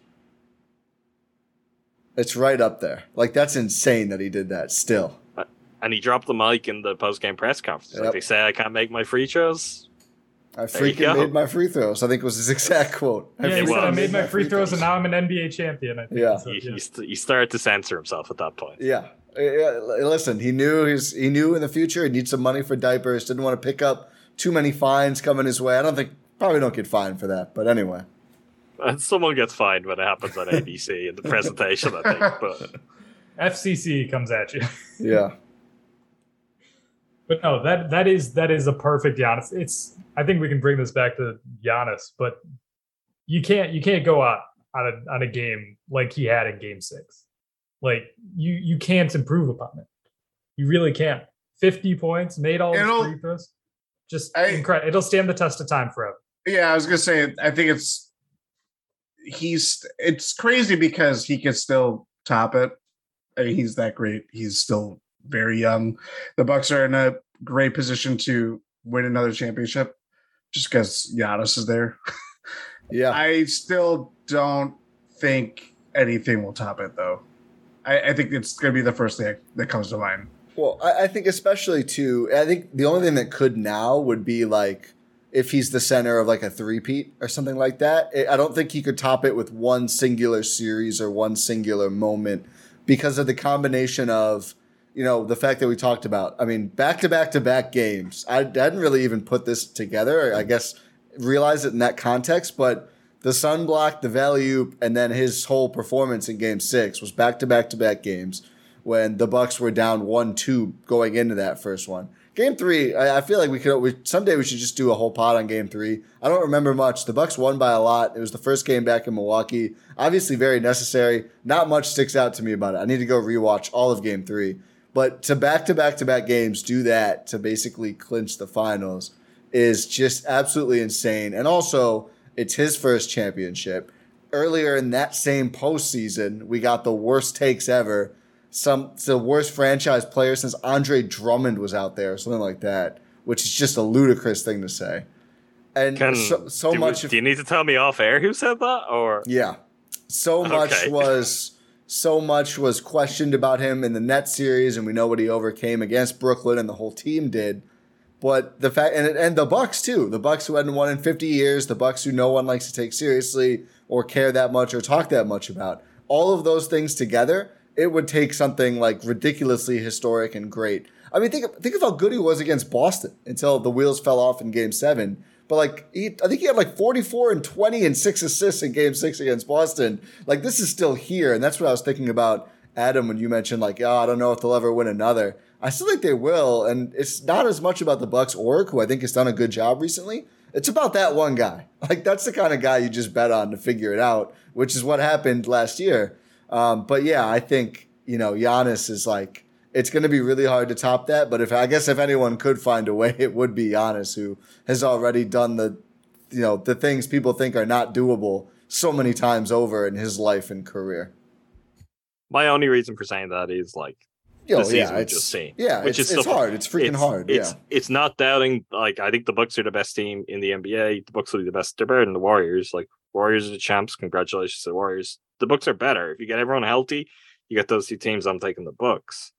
It's right up there. Like, that's insane that he did that still. And he dropped the mic in the post-game press conference. Yep. Like they say, I can't make my free throws. I There you freaking go. made my free throws. I think was his exact quote. Yeah, he It said, I was. made my free throws and now I'm an N B A champion. I think. Yeah. So, He, yeah. he, st- he started to censor himself at that point. Yeah. Yeah, listen, he knew his, he knew in the future he'd need some money for diapers. Didn't want to pick up too many fines coming his way. I don't think probably don't get fined for that, but anyway. And someone gets fined when it happens on A B C in the presentation, I think. But F C C comes at you. Yeah. But no, that that is that is a perfect Giannis. It's I think we can bring this back to Giannis, but you can't you can't go out on a on a game like he had in game six. Like you you can't improve upon it. You really can't. fifty points, made all It'll- his free throws. Just I- incredible. It'll stand the test of time forever. Yeah, I was gonna say. I think it's he's. It's crazy because he can still top it. I mean, he's that great. He's still very young. The Bucks are in a great position to win another championship, just because Giannis is there. Yeah. I still don't think anything will top it, though. I, I think it's gonna be the first thing that comes to mind. Well, I, I think especially too, I think the only thing that could now would be like if he's the center of like a three-peat or something like that. I I don't think he could top it with one singular series or one singular moment because of the combination of, you know, the fact that we talked about. I mean, back-to-back-to-back games. I, I hadn't really even put this together, I guess, realize it in that context, but the sun block, the value, and then his whole performance in game six was back-to-back-to-back games when the Bucks were down one two going into that first one. Game three, I, I feel like we could we, someday we should just do a whole pod on game three. I don't remember much. The Bucks won by a lot. It was the first game back in Milwaukee. Obviously very necessary. Not much sticks out to me about it. I need to go rewatch all of game three. But to back-to-back-to-back games do that to basically clinch the finals is just absolutely insane. And also, it's his first championship. Earlier in that same postseason, we got the worst takes ever. Some the worst franchise player since Andre Drummond was out there, or something like that. which is just a ludicrous thing to say. And Can, so, so do much. We, of, do you need to tell me off air who said that? Or yeah, so much okay. was so much was questioned about him in the Nets series, and we know what he overcame against Brooklyn, and the whole team did. But the fact, and and the Bucks too, the Bucks who hadn't won in fifty years, the Bucks who no one likes to take seriously or care that much or talk that much about. All of those things together, it would take something like ridiculously historic and great. I mean, think think of how good he was against Boston until the wheels fell off in Game Seven. But like, he, I think he had like forty-four and twenty and six assists in Game Six against Boston. Like, this is still here, and that's what I was thinking about, Adam, when you mentioned like, oh, I don't know if they'll ever win another. I still think they will, and it's not as much about the Bucks or who I think has done a good job recently. It's about that one guy. Like, that's the kind of guy you just bet on to figure it out, which is what happened last year. Um, but yeah, I think, you know, Giannis is like, it's going to be really hard to top that. But if I guess if anyone could find a way, it would be Giannis, who has already done the, you know, the things people think are not doable so many times over in his life and career. My only reason for saying that is like, Yo, the season yeah, we it's, just seen. Yeah, which it's, is it's hard. It's freaking it's, hard. It's, yeah. it's not doubting, like, I think the Bucks are the best team in the N B A. The Bucks will be the best. They're better than the Warriors. Like, Warriors are the champs. Congratulations to the Warriors. The Bucks are better. If you get everyone healthy, you get those two teams. I'm taking the Bucks.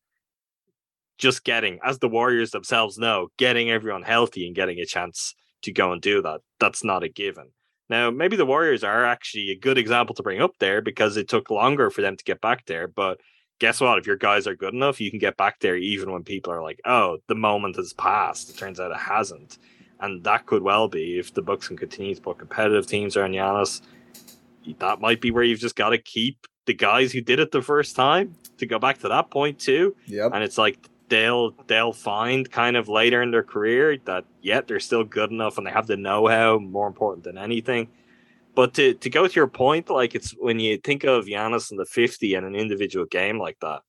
Just getting, as the Warriors themselves know, getting everyone healthy and getting a chance to go and do that, that's not a given. Now, maybe the Warriors are actually a good example to bring up there because it took longer for them to get back there. But guess what? If your guys are good enough, you can get back there even when people are like, oh, the moment has passed. It turns out it hasn't. And that could well be, if the Bucks can continue to put competitive teams around Giannis, that might be where you've just got to keep the guys who did it the first time to go back to that point too. Yep. And it's like they'll they'll find kind of later in their career that, yeah, they're still good enough and they have the know-how, more important than anything. But to, to go to your point, like, it's when you think of Giannis in the fifty and an individual game like that,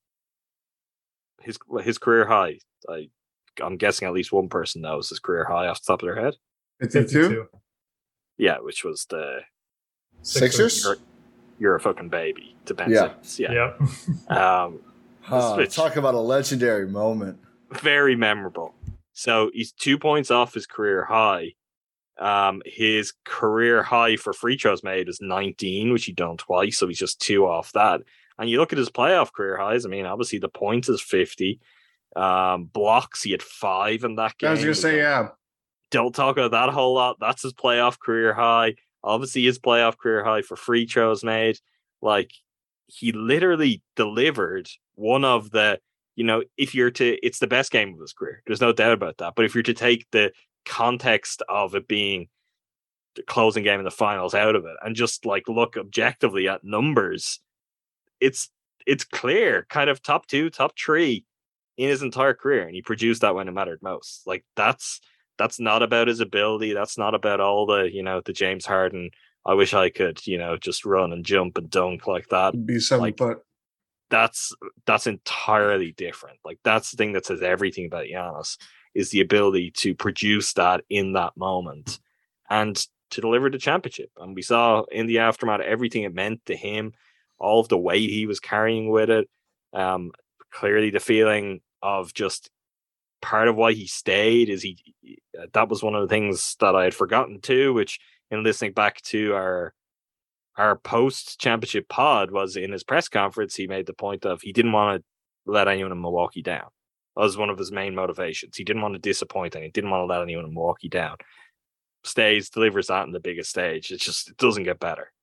his his career high, I, I'm guessing at least one person knows his career high off the top of their head. fifty-two? Yeah, which was the Sixers? You're, you're a fucking baby to Ben Yeah. Simmons. Yeah. yeah. um, huh, which, talk about a legendary moment. Very memorable. So he's two points off his career high. Um, his career high for free throws made is nineteen, which he done twice, so he's just two off that. And you look at his playoff career highs. I mean, obviously the points is fifty. Um, blocks, he had five in that game. I was gonna say, yeah. Don't talk about that a whole lot. That's his playoff career high. Obviously, his playoff career high for free throws made. Like, he literally delivered one of the, you know, if you're to, it's the best game of his career. There's no doubt about that. But if you're to take the context of it being the closing game in the finals out of it and just like look objectively at numbers, it's it's clear, kind of top two, top three in his entire career, and he produced that when it mattered most. Like, that's that's not about his ability. That's not about all the, you know, the James Harden, I wish I could, you know, just run and jump and dunk like that. Be seven like, foot. That's that's entirely different. Like, that's the thing that says everything about Giannis, is the ability to produce that in that moment and to deliver the championship. And we saw in the aftermath everything it meant to him, all of the weight he was carrying with it. Um, clearly the feeling of just part of why he stayed is he, that was one of the things that I had forgotten too, which in listening back to our, our post championship pod, was in his press conference, he made the point of he didn't want to let anyone in Milwaukee down. That was one of his main motivations. He didn't want to disappoint anyone. He didn't want to let anyone in Milwaukee down. Stays, delivers that in the biggest stage. It's just, it doesn't get better.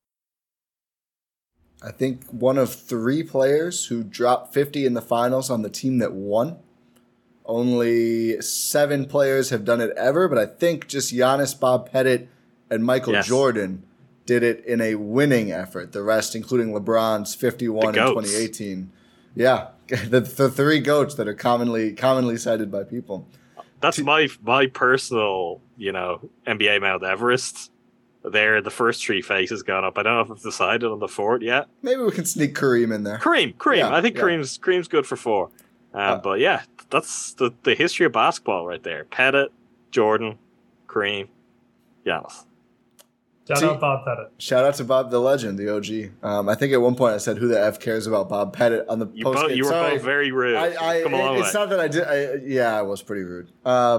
I think one of three players who dropped fifty in the finals on the team that won. Only seven players have done it ever, but I think just Giannis, Bob Pettit, and Michael Yes. Jordan did it in a winning effort. The rest, including LeBron's fifty-one The in goats. twenty eighteen. Yeah, the, the three GOATs that are commonly commonly cited by people. That's my my personal, you know, N B A Mount Everest. There, the first three faces gone up. I don't know if I've decided on the fourth yet. Maybe we can sneak Kareem in there. Kareem, Kareem. Yeah, I think yeah. Kareem's Kareem's good for four. Um, Uh, but yeah, that's the, the history of basketball right there. Pettit, Jordan, Kareem, Giannis. Shout See- out Bob Pettit. Shout out to Bob the Legend, the O G. Um, I think at one point I said, "Who the f cares about Bob Pettit?" on the You, post. both, you were Sorry. both very rude. I, I, Come along it's way. not that I did. I, yeah, I was pretty rude. Um,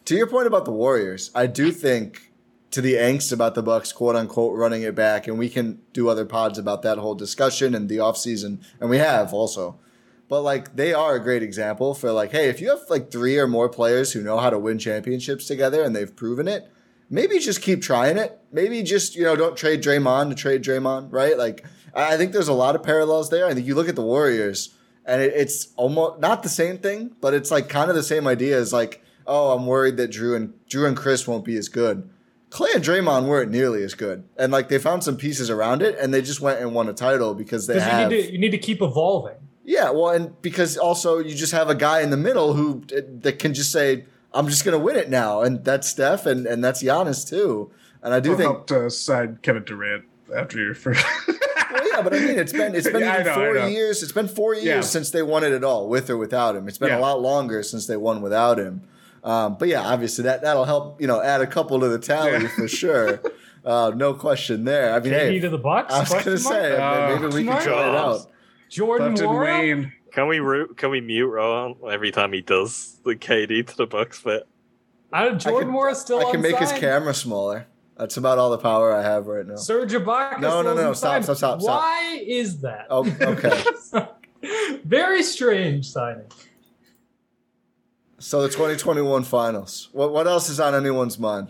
To your point about the Warriors, I do think to the angst about the Bucks, quote unquote, running it back, and we can do other pods about that whole discussion and the offseason, and we have also. But like they are a great example for like, hey, if you have like three or more players who know how to win championships together and they've proven it, maybe just keep trying it. Maybe just, you know, don't trade Draymond to trade Draymond, right? Like I think there's a lot of parallels there. I think you look at the Warriors and it, it's almost not the same thing, but it's like kind of the same idea as like, oh, I'm worried that Drew and Drew and Chris won't be as good. Clay and Draymond weren't nearly as good. And like they found some pieces around it and they just went and won a title because they have. You need, to, you need to keep evolving. Yeah, well, and because also you just have a guy in the middle who that can just say, I'm just going to win it now. And that's Steph and, and that's Giannis too. And I do I'll think. help to sign Kevin Durant after your first. Well, yeah, but I mean, it's been it's been yeah, even know, four years. It's been four years yeah. since they won it at all, with or without him. It's been yeah. a lot longer since they won without him. Um, but yeah, obviously that that'll help. You know, add a couple to the tally yeah. for sure. Uh, no question there. I mean, K D hey, to the Bucks. I was going to say uh, maybe we can try it out. Jordan Wayne. Can we root, can we mute Rowan every time he does the K D to the Bucks bit? I, Jordan Morris still. I can make his camera smaller. That's about all the power I have right now. Serge Ibaka. No, no, no, no! Stop, stop, stop, stop! Why is that? Oh, okay. Very strange signing. So the twenty twenty-one finals. What what else is on anyone's mind?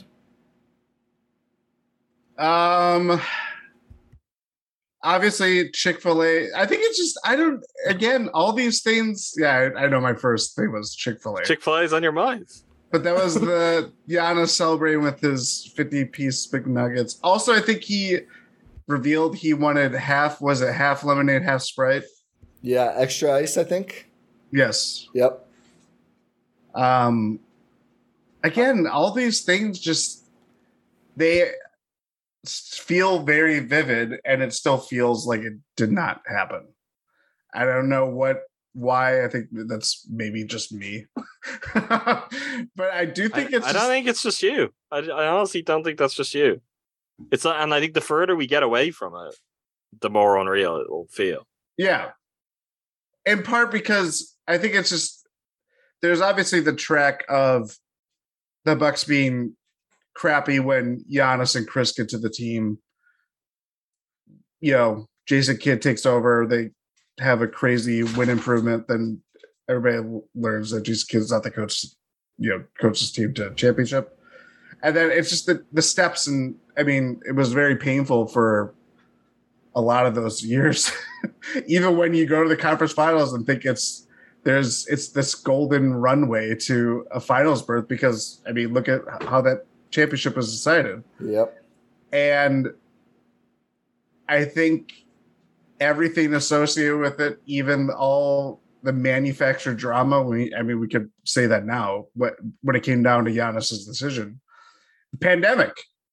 Um. Obviously, Chick-fil-A. I think it's just, I don't, again, all these things. Yeah, I, I know my first thing was Chick-fil-A. Chick-fil-A is on your mind. But that was the Giannis celebrating with his fifty-piece McNuggets. Also, I think he revealed he wanted half, was it half lemonade, half Sprite? Yeah, extra ice, I think. Yes. Yep. Um. Again, all these things just, they feel very vivid, and it still feels like it did not happen. I don't know what, why. I think that's maybe just me, but I do think I, it's. I just, don't think it's just you. I, I honestly don't think that's just you. It's not, and I think the further we get away from it, the more unreal it will feel. Yeah, in part because I think it's just there's obviously the track of the Bucks being crappy when Giannis and Chris get to the team. You know, Jason Kidd takes over. They have a crazy win improvement. Then everybody learns that Jason Kidd's not the coach, you know, coaches team to championship. And then it's just the, the steps. And I mean, it was very painful for a lot of those years. Even when you go to the conference finals and think it's, there's, it's this golden runway to a finals berth, because I mean, look at how that championship was decided. Yep. And I think everything associated with it, even all the manufactured drama, we I mean we could say that now, but when it came down to Giannis's decision, pandemic,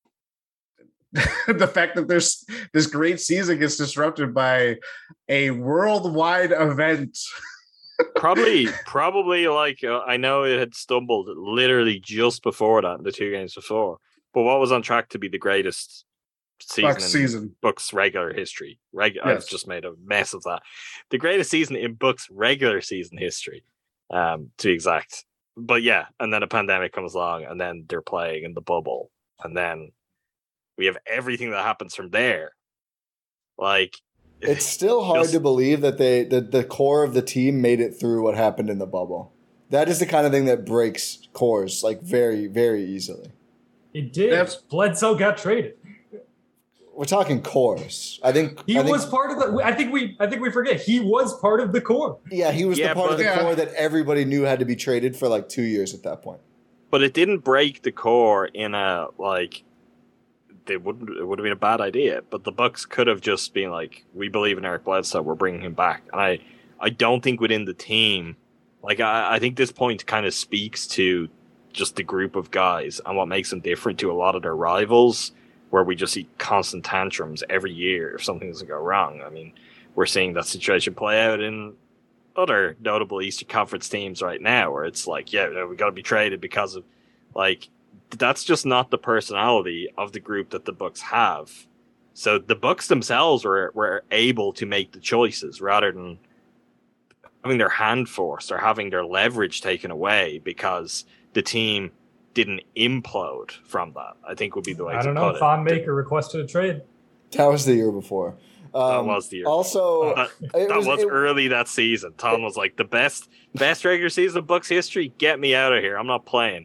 the fact that there's this great season gets disrupted by a worldwide event. probably, probably like uh, I know it had stumbled literally just before that, the two games before. But what was on track to be the greatest season Bucks in season. Bucks regular history? Reg- Yes. I've just made a mess of that. The greatest season in Bucks regular season history, um, to be exact. But yeah, and then a pandemic comes along, and then they're playing in the bubble, and then we have everything that happens from there. Like. It's still hard Just, to believe that they that the core of the team made it through what happened in the bubble. That is the kind of thing that breaks cores like very, very easily. It did. That's- Bledsoe got traded. We're talking cores. I think He I think, was part of the. I think we. I think we forget. He was part of the core. Yeah, he was Yeah, the part but- of the Yeah. core that everybody knew had to be traded for like two years at that point. But it didn't break the core in a like. They wouldn't. It would have been a bad idea. But the Bucks could have just been like, "We believe in Eric Bledsoe. We're bringing him back." And I, I don't think within the team, like I, I think this point kind of speaks to just the group of guys and what makes them different to a lot of their rivals, where we just see constant tantrums every year if something doesn't go wrong. I mean, we're seeing that situation play out in other notable Eastern Conference teams right now, where it's like, yeah, we got to be traded because of like. That's just not the personality of the group that the Bucks have. So the Bucks themselves were were able to make the choices rather than having their hand forced or having their leverage taken away because the team didn't implode from that, I think would be the way I to don't know. put Thon it. Maker requested a trade. That was the year before. Um, That was the year. Also, That, it that was, was- it- early that season. Tom was like, the best best regular season of Bucks history. Get me out of here. I'm not playing.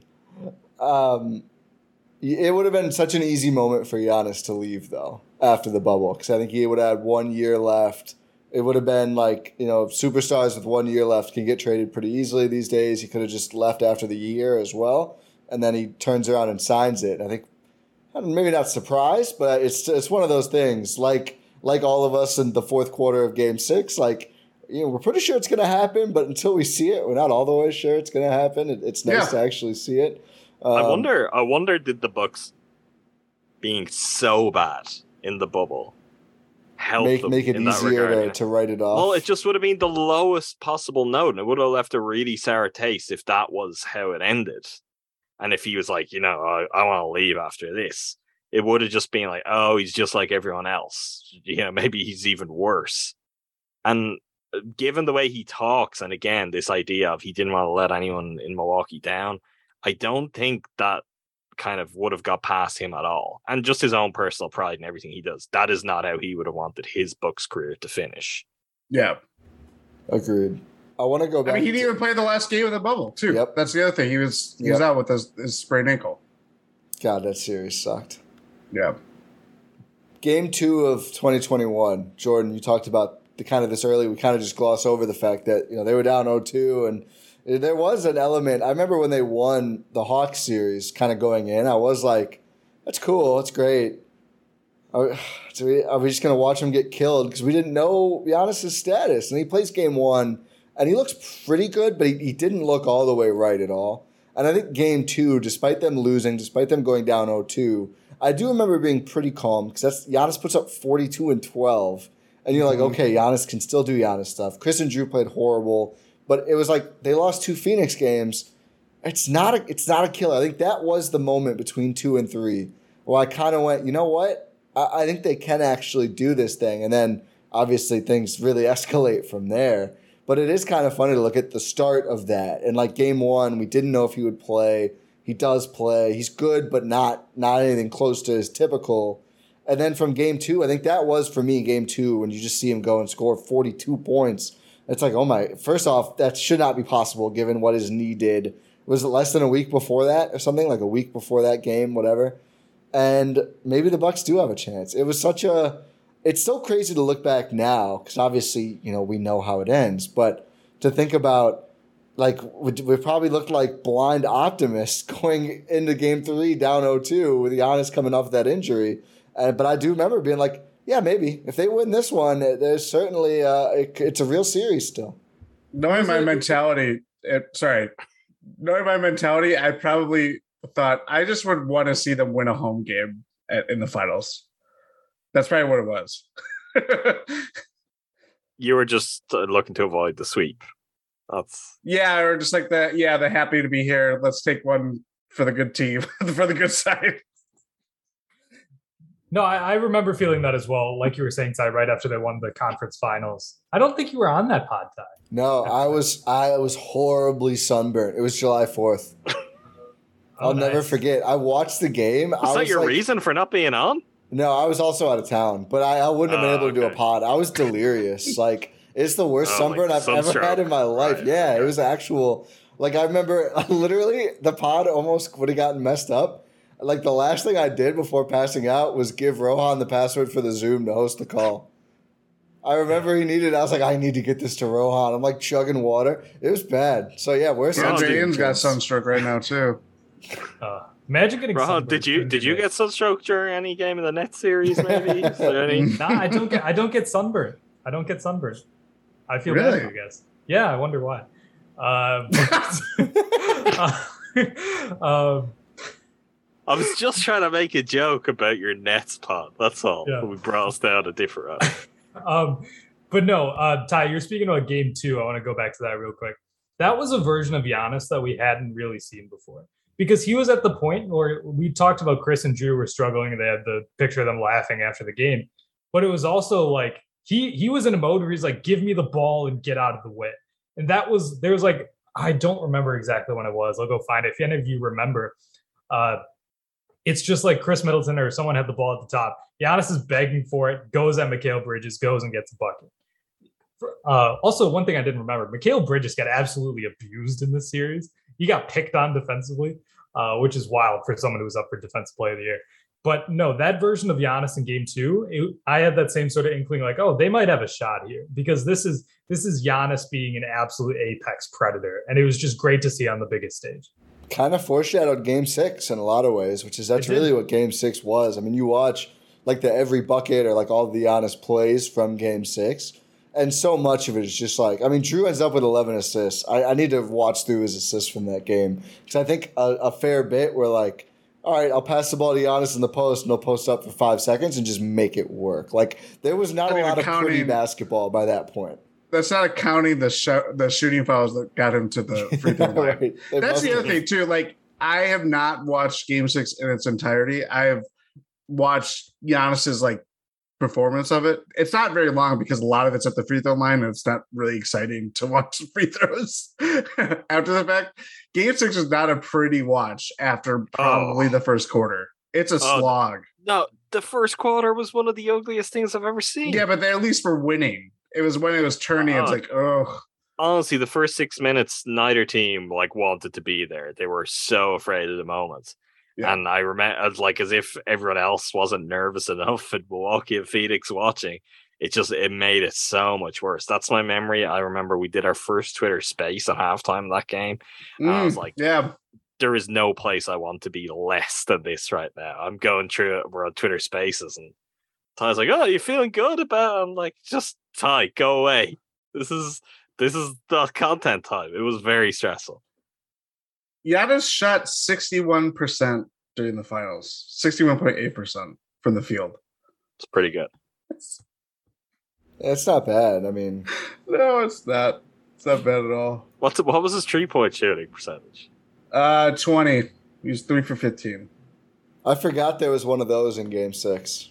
Um, it would have been such an easy moment for Giannis to leave, though, after the bubble, because I think he would have had one year left. It would have been like, you know, superstars with one year left can get traded pretty easily these days. He could have just left after the year as well, and then he turns around and signs it. I think, maybe not surprised, but it's it's one of those things, like like all of us in the fourth quarter of Game Six, like, you know, we're pretty sure it's going to happen, but until we see it, we're not all the way sure it's going to happen. It, it's nice Yeah. to actually see it. Um, I wonder. I wonder did the Bucks being so bad in the bubble help make them make it in that easier regard? to, to write it off. Well, it just would have been the lowest possible note, and it would have left a really sour taste if that was how it ended. And if he was like, you know, I, I want to leave after this, it would have just been like, oh, he's just like everyone else. You know, maybe he's even worse. And given the way he talks, and again, this idea of he didn't want to let anyone in Milwaukee down, I don't think that kind of would have got past him at all. And just his own personal pride and everything he does, that is not how he would have wanted his Bucks career to finish. Yeah. Agreed. I want to go back. I mean, he to- didn't even play the last game of the bubble, too. Yep. That's the other thing. He was he Yep. was out with his, his sprained ankle. God, that series sucked. Yeah. Game two of twenty twenty-one, Jordan, you talked about the kind of this early. We kind of just gloss over the fact that, you know, they were down oh two, and there was an element. I remember when they won the Hawks series, kind of going in, I was like, "That's cool, that's great." Are, so we, are we just gonna watch him get killed because we didn't know Giannis' status? And he plays game one, and he looks pretty good, but he, he didn't look all the way right at all. And I think game two, despite them losing, despite them going down oh two, I do remember being pretty calm because that's Giannis puts up forty-two and twelve, and you're like, okay, Giannis can still do Giannis stuff. Chris and Drew played horrible, but it was like they lost two Phoenix games. It's not a, it's not a killer. I think that was the moment between two and three where I kind of went, you know what? I, I think they can actually do this thing, and then obviously things really escalate from there. But it is kind of funny to look at the start of that. And like game one, we didn't know if he would play. He does play. He's good, but not not anything close to his typical. And then from game two, I think that was for me game two when you just see him go and score forty-two points. It's like, oh my, first off, that should not be possible given what his knee did. Was it less than a week before that or something? Like a week before that game, whatever. And maybe the Bucks do have a chance. It was such a... It's so crazy to look back now because obviously, you know, we know how it ends. But to think about, like, we, we probably looked like blind optimists going into game three down oh two with Giannis coming off that injury. Uh, but I do remember being like, yeah, maybe. If they win this one, there's certainly... Uh, it, it's a real series still. Knowing my mentality, it, sorry, knowing my mentality, I probably thought I just would want to see them win a home game at, in the finals. That's probably what it was. You were just uh, looking to avoid the sweep. That's Yeah, or just like the yeah, the happy to be here. Let's take one for the good team, for the good side. No, I, I remember feeling that as well. Like you were saying, Ty, right after they won the conference finals. I don't think you were on that pod, Ty. No, I was I was horribly sunburnt. It was July fourth. Oh, I'll nice. never forget. I watched the game. was I that was your like, reason for not being on? No, I was also out of town, but I, I wouldn't have been Oh, able to do a okay. pod. I was delirious. Like, it's the worst Oh, sunburn like I've ever sunstroke. had in my life. Right, Yeah, okay. it was actual. Like, I remember literally the pod almost would have gotten messed up. Like, the last thing I did before passing out was give Rohan the password for the Zoom to host the call. I remember he needed, I was like, I need to get this to Rohan. I'm like chugging water. It was bad. So, yeah, where's Andre sunscreen, Ian's got kids? sunstroke right now too. Uh, imagine getting Rohan, sunburned did you during did the you day. get sunstroke during any game in the Nets series? Maybe. Is there any? Nah, I don't get. I don't get sunburned. I don't get sunburned. I feel Really? bad, I guess. Yeah, I wonder why. Um, uh, um, I was just trying to make a joke about your Nets pod. That's all. Yeah. We brought us down a different road. um, but no, uh, Ty, you're speaking about game two. I want to go back to that real quick. That was a version of Giannis that we hadn't really seen before. Because he was at the point where we talked about Chris and Drew were struggling and they had the picture of them laughing after the game. But it was also like he he was in a mode where he's like, give me the ball and get out of the way. And that was, there was like, I don't remember exactly when it was. I'll go find it. If any of you remember, Uh, it's just like Chris Middleton or someone had the ball at the top. Giannis is begging for it, goes at Mikal Bridges, goes and gets a bucket. Uh, also, one thing I didn't remember, Mikal Bridges got absolutely abused in this series. He got picked on defensively, uh, which is wild for someone who was up for Defensive Player of the Year. But no, that version of Giannis in game two, it, I had that same sort of inkling like, oh, they might have a shot here because this is this is Giannis being an absolute apex predator. And it was just great to see on the biggest stage. Kind of foreshadowed game six in a lot of ways, which is that's really what game six was. I mean, you watch like the every bucket or like all the Giannis plays from game six, and so much of it is just like, I mean, Drew ends up with eleven assists. I, I need to watch through his assists from that game because I think a, a fair bit were like, all right, I'll pass the ball to Giannis in the post and he'll post up for five seconds and just make it work. Like, there was not a lot of pretty basketball by that point. That's not accounting the sh- the shooting fouls that got him to the free throw line. Right. That's the other thing, too. Like, I have not watched Game six in its entirety. I have watched Giannis's, like, performance of it. It's not very long because a lot of it's at the free throw line and it's not really exciting to watch free throws after the fact. Game six is not a pretty watch after probably oh. the first quarter. It's a oh, slog. No, the first quarter was one of the ugliest things I've ever seen. Yeah, but they at least were winning. It was when it was turning. Uh, it's like, oh. Honestly, the first six minutes, neither team like wanted to be there. They were so afraid of the moment. Yeah. And I remember, like, as if everyone else wasn't nervous enough in Milwaukee and Phoenix watching, it just it made it so much worse. That's my memory. I remember we did our first Twitter space at halftime of that game. And mm, I was like, yeah, there is no place I want to be less than this right now. I'm going through it. We're on Twitter spaces, and Ty's like, "Oh, you feeling good about it?" I'm like, "Just Ty, go away. This is this is the content time." It was very stressful. Giannis shot sixty-one percent during the finals, sixty-one point eight percent from the field. It's pretty good. It's, it's not bad. I mean, no, it's not. It's not bad at all. What's what was his three-point shooting percentage? Uh, twenty. He was three for fifteen. I forgot there was one of those in Game Six.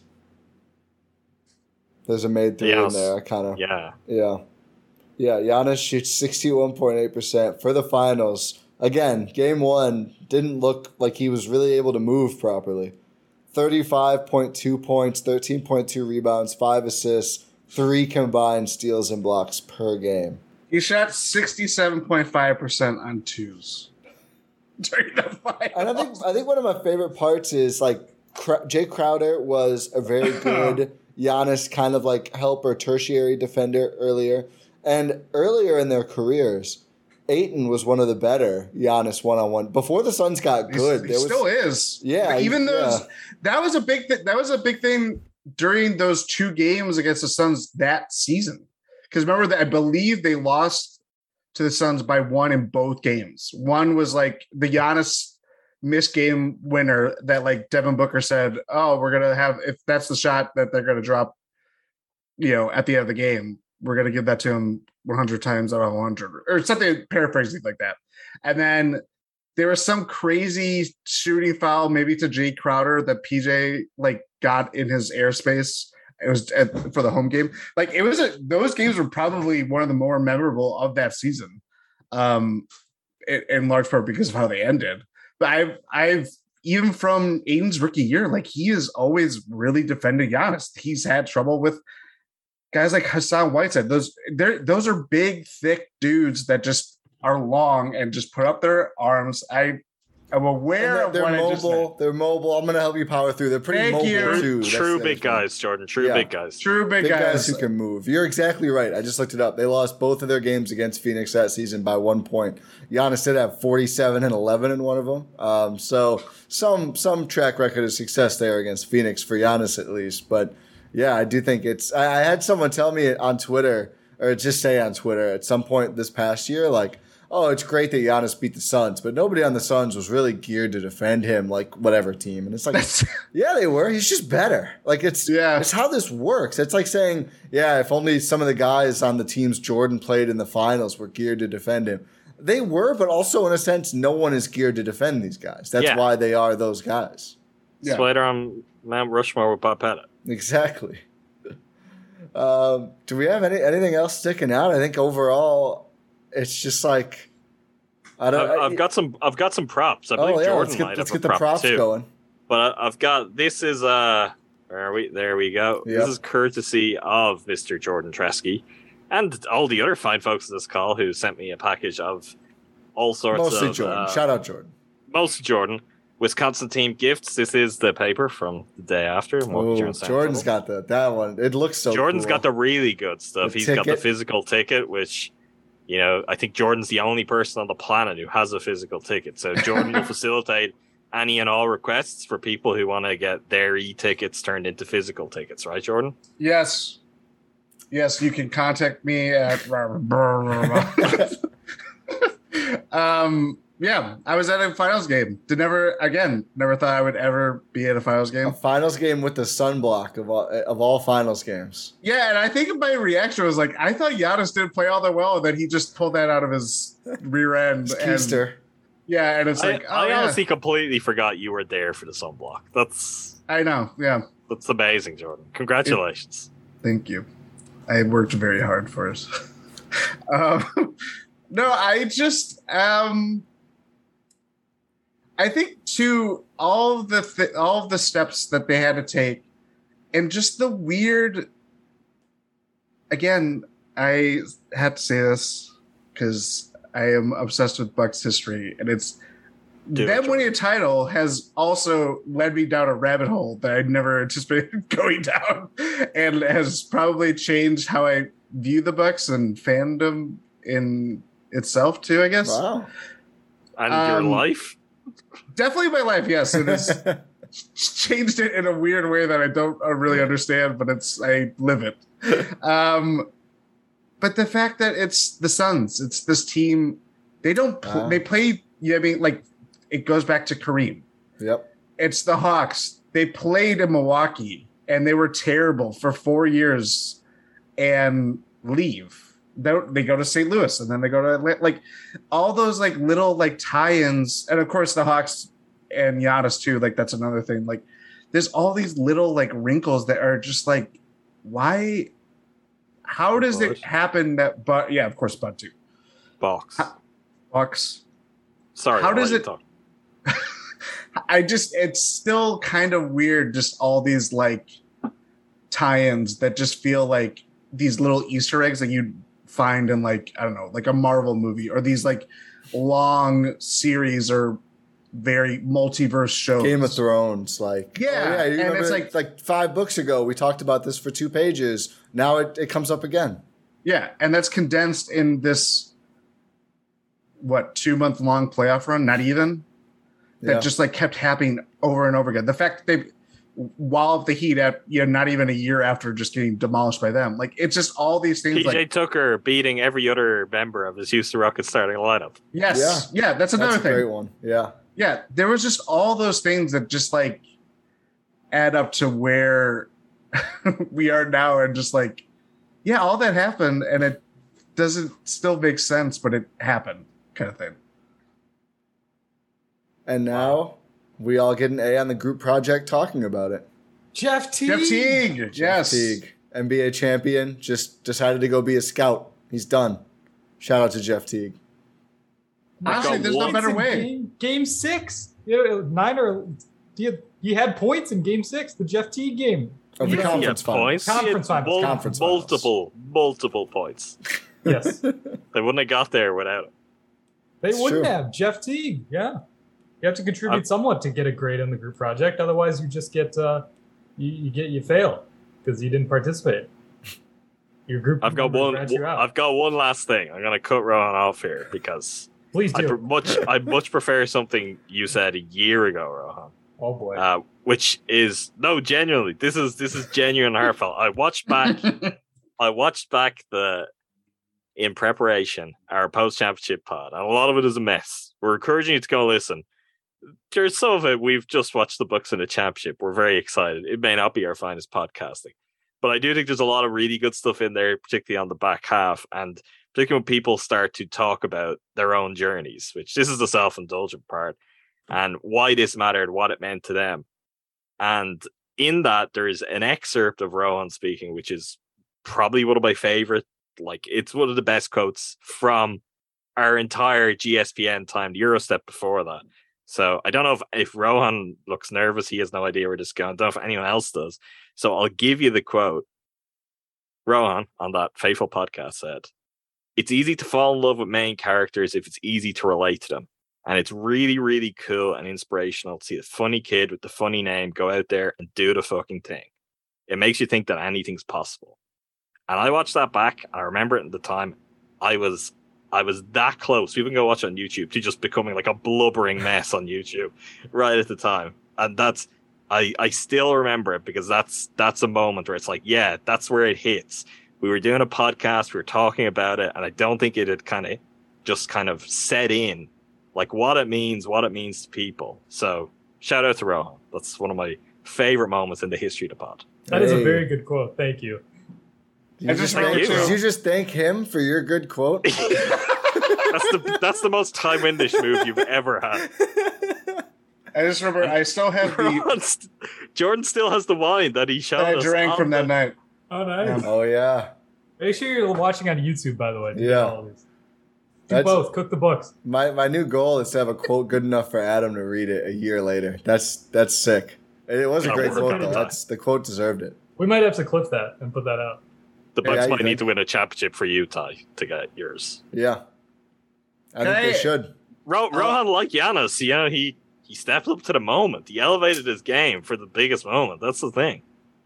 There's a made three yes. in there. I kind of yeah, yeah, yeah. Giannis shoots sixty-one point eight percent for the finals. Again, game one didn't look like he was really able to move properly. thirty-five point two points, thirteen point two rebounds, five assists, three combined steals and blocks per game. He shot sixty-seven point five percent on twos during the finals. And I think I think one of my favorite parts is like Jay Crowder was a very good Giannis kind of like helper tertiary defender earlier. And earlier in their careers, Ayton was one of the better Giannis one-on-one. Before the Suns got good. He there still was, is. Yeah. Even those yeah. that was a big thing. That was a big thing during those two games against the Suns that season. Because remember that I believe they lost to the Suns by one in both games. One was like the Giannis missed game winner that like Devin Booker said, oh, we're gonna have if that's the shot that they're gonna drop, you know, at the end of the game, we're gonna give that to him one hundred times out of one hundred or something, paraphrasing like that. And then there was some crazy shooting foul, maybe to Jay Crowder that P J like got in his airspace. It was at, for the home game. Like it was, a, those games were probably one of the more memorable of that season, um, in, in large part because of how they ended. But I've, I've even from Ayton's rookie year, like he is always really defending Giannis. He's had trouble with guys like Hassan Whiteside. Those they're those are big, thick dudes that just are long and just put up their arms. I am aware they're, they're of what mobile. They're mobile. I'm gonna help you power through. They're pretty Thank mobile you. too. True big guys, Jordan. True yeah. big guys. True big, big guys. guys who can move. You're exactly right. I just looked it up. They lost both of their games against Phoenix that season by one point. Giannis did have forty-seven and eleven in one of them. Um, so some some track record of success there against Phoenix for Giannis at least. But yeah, I do think it's. I, I had someone tell me on Twitter, or just say on Twitter at some point this past year, like, oh, it's great that Giannis beat the Suns, but nobody on the Suns was really geared to defend him, like whatever team. And it's like, yeah, they were. He's just better. Like it's, yeah. it's how this works. It's like saying, yeah, if only some of the guys on the teams Jordan played in the finals were geared to defend him. They were, but also in a sense, no one is geared to defend these guys. That's yeah. why they are those guys. Yeah. Slater on Mount Rushmore with Bob Pettit. Exactly. Um, do we have any anything else sticking out? I think overall, it's just like I don't, I've, I've got some. I've got some props. I believe oh, yeah, Jordan let's get, might let's have get a the prop props too. going. But I've got this is uh where are we? There we go. Yep. This is courtesy of Mister Jordan Tresky and all the other fine folks in this call who sent me a package of all sorts Mostly of Jordan. Uh, Shout out Jordan. Mostly Jordan. Wisconsin team gifts. This is the paper from the day after. Ooh, Jordan's got the that one. It looks so Jordan's cool. got the really good stuff. The He's got the ticket. physical ticket, which, you know, I think Jordan's the only person on the planet who has a physical ticket. So Jordan will facilitate any and all requests for people who want to get their e-tickets turned into physical tickets. Right, Jordan? Yes. Yes, you can contact me at. um. Yeah, I was at a finals game. Did never again. Never thought I would ever be at a finals game. A finals game with the sunblock of all of all finals games. Yeah, and I think my reaction was like, I thought Giannis didn't play all that well, and then he just pulled that out of his rear end. and, Keister. yeah, and it's I, like, oh, I yeah. honestly completely forgot you were there for the sunblock. That's I know. Yeah, that's amazing, Jordan. Congratulations. thank you. I worked very hard for us. um, no, I just um. I think too, all of the th- all of the steps that they had to take, and just the weird. Again, I had to say this because I am obsessed with Bucks history, and it's Do them it, winning a title has also led me down a rabbit hole that I'd never anticipated going down, and has probably changed how I view the Bucks and fandom in itself too. I guess. Wow. And Um, your life? Definitely my life, yes. It has changed it in a weird way that I don't uh, really understand, but it's I live it. Um, but the fact that it's the Suns, it's this team, they don't pl- Uh. they play. You know what I mean, like it goes back to Kareem. Yep. It's the Hawks. They played in Milwaukee and they were terrible for four years and leave. They, they go to Saint Louis and then they go to Atlanta. Like all those like little like tie-ins, and of course the Hawks and Giannis too. Like that's another thing. Like there's all these little like wrinkles that are just like, why? How does it happen that? But yeah, of course, Bud too. Box. Bucks. Sorry. How I'll does let you it? talk. I just it's still kind of weird. Just all these like tie-ins that just feel like these little Easter eggs that you find in like I don't know, like a Marvel movie or these like long series or very multiverse shows. Game of Thrones, like Yeah, oh, yeah. You and remember it's like- like five books ago we talked about this for two pages. Now it, it comes up again. Yeah, and that's condensed in this what two month long playoff run? Not even that Yeah. just like kept happening over and over again. The fact that they while the Heat at you know not even a year after just getting demolished by them, like it's just all these things. P J like Tucker beating every other member of his Houston Rockets starting lineup. yes, yeah, that's another That's a thing. great one. Yeah. Yeah, there was just all those things that just like add up to where we are now, and just like, yeah, all that happened, and it doesn't still make sense, but it happened, kind of thing. And now we all get an A on the group project talking about it. Jeff Teague. Jeff Teague, yes, Teague, N B A champion, just decided to go be a scout. He's done. Shout out to Jeff Teague. Honestly, there's no Points better in way. Game, game six, you know, nine or he had, he had points in game six, the Jeff Teague game. Of the Yeah. conference He had points. finals. He had Conference finals. mul- Conference finals. multiple, multiple points. Yes, They wouldn't have got there without it. they It's wouldn't true. have Jeff Teague. Yeah, you have to contribute I'm- somewhat to get a grade on the group project. Otherwise, you just get uh, you, you get you fail because you didn't participate. Your group. I've got members one. rat you out. I've got one last thing. I'm gonna cut Rowan off here because Please I do. pr- much I much prefer something you said a year ago, Rohan. Oh boy. Uh, which is no, genuinely, this is this is genuine and heartfelt. I watched back. I watched back the in preparation our post championship pod, and a lot of it is a mess. We're encouraging you to go listen. There's some of it we've just watched the Bucks in the championship. We're very excited. It may not be our finest podcasting, but I do think there's a lot of really good stuff in there, particularly on the back half, and particularly when people start to talk about their own journeys, which this is the self-indulgent part, and why this mattered, what it meant to them. And in that, there's an excerpt of Rohan speaking, which is probably one of my favorite. Like, it's one of the best quotes from our entire G S P N time, the Eurostep before that. So I don't know if, if Rohan looks nervous. He has no idea where this is going. I don't know if anyone else does. So I'll give you the quote. Rohan, on that Faithful podcast, said, "It's easy to fall in love with main characters if it's easy to relate to them. And it's really, really cool and inspirational to see a funny kid with the funny name go out there and do the fucking thing. It makes you think that anything's possible." And I watched that back, and I remember it at the time. I was I was that close. People can go watch it on YouTube to just becoming like a blubbering mess on YouTube right at the time. And that's I, I still remember it because that's that's a moment where it's like, yeah, that's where it hits. We were doing a podcast, we were talking about it, and I don't think it had kind of just kind of set in like what it means, what it means to people. So shout out to Rohan. That's one of my favorite moments in the history of the pod. That hey. is a very good quote. Thank you. Did you, just thank, you. Did you just thank him for your good quote? that's the that's the most Ty Windish move you've ever had. I just remember I still have the Jordan still has the wine that he showed I us. I drank from the... that night. Oh nice. Oh yeah. Make sure you're watching on YouTube, by the way. Yeah. Do That's, both. Cook the books. My my new goal is to have a quote good enough for Adam to read it a year later. That's that's sick. It was a great quote though. That's the quote deserved it. We might have to clip that and put that out. The Bucks yeah, might think. need to win a championship for you, Ty, to get yours. Yeah. I think hey. they should. Ro- Rohan, like Giannis, you know, he, he stepped up to the moment. He elevated his game for the biggest moment. That's the thing.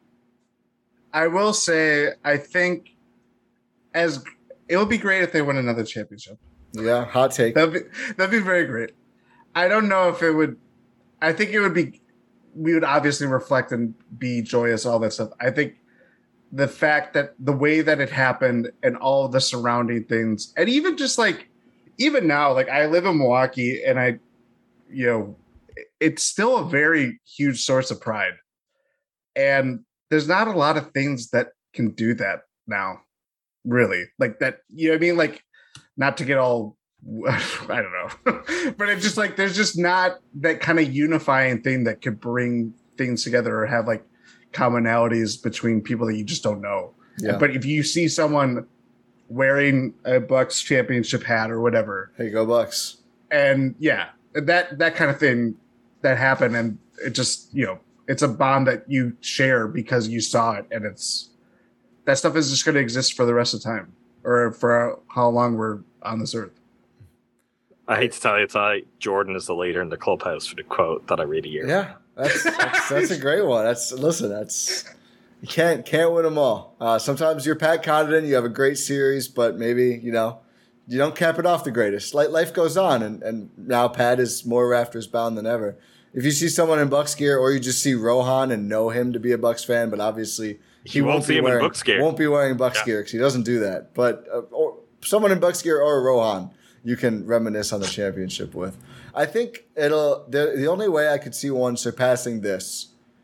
I will say, I think as it would be great if they win another championship. Yeah, hot take. That'd be, that'd be very great. I don't know if it would. I think it would be. We would obviously reflect and be joyous, all that stuff. I think the fact that the way that it happened and all of the surrounding things, and even just like, even now, like I live in Milwaukee, and I, you know, it's still a very huge source of pride, and there's not a lot of things that can do that now, really. Like that, you know what I mean? Like, not to get all, I don't know, but it's just like, there's just not that kind of unifying thing that could bring things together or have like commonalities between people that you just don't know. Yeah. But if you see someone wearing a Bucks championship hat or whatever, hey, go Bucks. And yeah, that, that kind of thing that happened. And it just, you know, it's a bond that you share because you saw it, and it's that stuff is just going to exist for the rest of the time, or for how long we're on this earth. I hate to tell you, Ty, Jordan is the leader in the clubhouse for the quote that I read a year. Yeah, that's that's, that's a great one. That's listen, that's you can't can't win them all. Uh, sometimes you're Pat Connaughton, you have a great series, but maybe you know you don't cap it off the greatest. Like life goes on, and and now Pat is more rafters bound than ever. If you see someone in Bucks gear, or you just see Rohan and know him to be a Bucks fan, but obviously he, he won't, won't see be him wearing, in Bucks gear. Won't be wearing Bucks yeah. gear because he doesn't do that. But uh, or someone in Bucks gear or Rohan, you can reminisce on the championship with. I think it'll the the only way I could see one surpassing this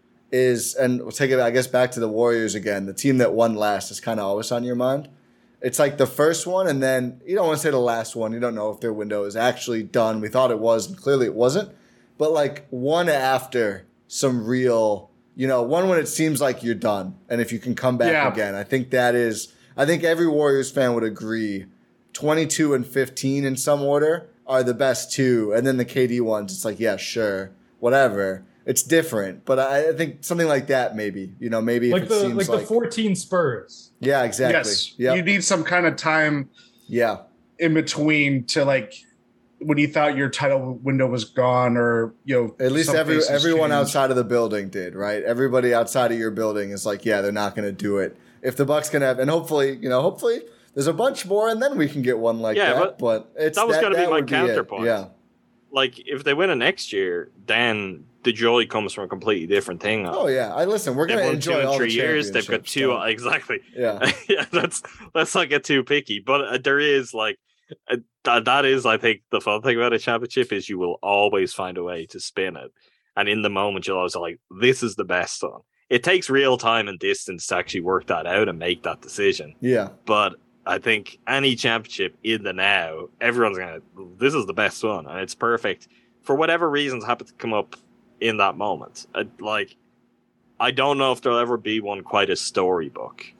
is, and we'll take it I guess back to the Warriors again. The team that won last is kind of always on your mind. It's like the first one, and then you don't want to say the last one. You don't know if their window is actually done. We thought it was, and clearly it wasn't. But like one after some real, you know, one when it seems like you're done, and if you can come back yeah. again, I think that is. I think every Warriors fan would agree. twenty-two and fifteen in some order are the best two, and then the K D ones. It's like, yeah, sure, whatever. It's different, but I, I think something like that, maybe, you know, maybe like if it the seems like, like the fourteen Spurs. Yeah, exactly. Yes, yep. You need some kind of time. Yeah, in between to like when you thought your title window was gone, or you know, at least every everyone changed. outside of the building did, right? Everybody outside of your building is like, yeah, they're not going to do it. If the Bucks can have, and hopefully, you know, hopefully there's a bunch more, and then we can get one like yeah, that. But, but it's that was that, going to be my be counterpoint. It. Yeah, like if they win it next year, then the joy comes from a completely different thing. Oh yeah, I listen. We're going to enjoy two all three the years. They've got two so. exactly. Yeah, yeah. Let's let's not get too picky, but uh, there is like uh, that. That is, I think, the fun thing about a championship is you will always find a way to spin it, and in the moment you'll always be like, "This is the best one." It takes real time and distance to actually work that out and make that decision. Yeah, but I think any championship in the now, everyone's gonna. This is the best one, and it's perfect for whatever reasons happen to come up in that moment. I, like, I don't know if there'll ever be one quite as storybook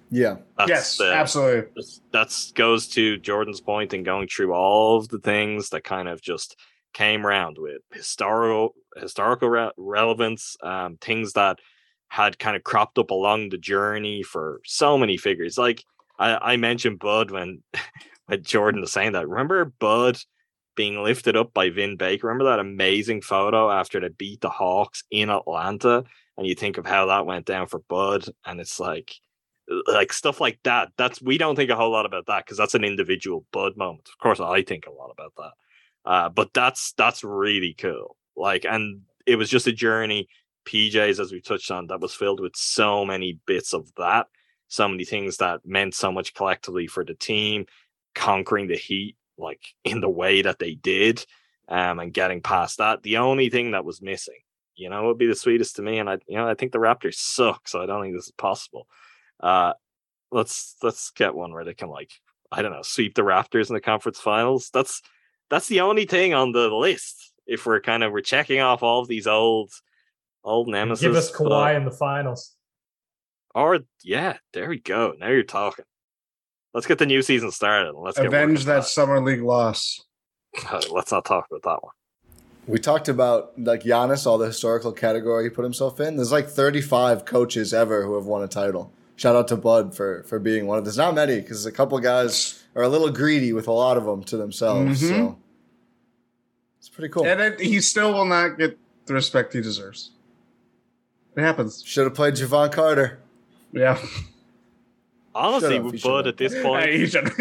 Yeah. That's yes, the, absolutely. That goes to Jordan's point in going through all of the things that kind of just came around with historical historical re- relevance, um, things that had kind of cropped up along the journey for so many figures. Like I, I mentioned Bud when, when Jordan was saying that. Remember Bud being lifted up by Vin Baker? Remember that amazing photo after they beat the Hawks in Atlanta? And you think of how that went down for Bud, and it's like, like stuff like that. That's we don't think a whole lot about that because that's an individual Bud moment. Of course, I think a lot about that, uh, but that's that's really cool. Like, and it was just a journey. P Js, as we touched on, that was filled with so many bits of that, so many things that meant so much collectively for the team, conquering the Heat like in the way that they did, um, and getting past that. The only thing that was missing, you know, would be the sweetest to me, and I, you know, I think the Raptors suck, so I don't think this is possible. Uh, let's let's get one where they can, like, I don't know, sweep the Raptors in the conference finals. That's that's the only thing on the list. If we're kind of we're checking off all of these old old nemesis. Give us Kawhi but, in the finals. Or yeah, there we go. Now you're talking. Let's get the new season started. Let's avenge get that, that summer league loss. Let's not talk about that one. We talked about like Giannis, all the historical category he put himself in. There's like thirty-five coaches ever who have won a title. Shout out to Bud for for being one of them. There's not many because a couple guys are a little greedy with a lot of them to themselves. Mm-hmm. So it's pretty cool. And it, he still will not get the respect he deserves. It happens. Should have played Javon Carter. Yeah. Honestly, with Bud at this point, hey, he should.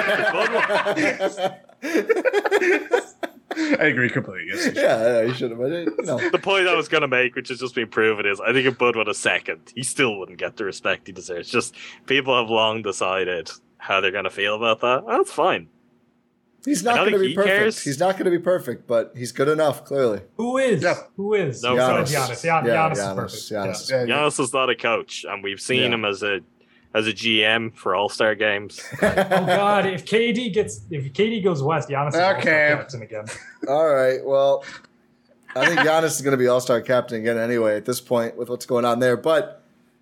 I agree completely. Yes, he yeah, yeah, he should have. You know. The point I was going to make, which has just been proven, is I think if Bud won a second, he still wouldn't get the respect he deserves. Just people have long decided how they're going to feel about that. That's fine. He's not going to be perfect. Cares. He's not going to be perfect, but he's good enough, clearly. Who is? Yeah. Who is? No, Giannis. Giannis. Gian- yeah, Giannis, Giannis is perfect. Giannis. Yeah. Yeah, Giannis is not a coach, and we've seen yeah. him as a as a G M for All-Star games. Oh God! If K D gets, if K D goes west, Giannis is okay. All-Star captain again. All right. Well, I think Giannis is going to be All-Star captain again anyway at this point with what's going on there. But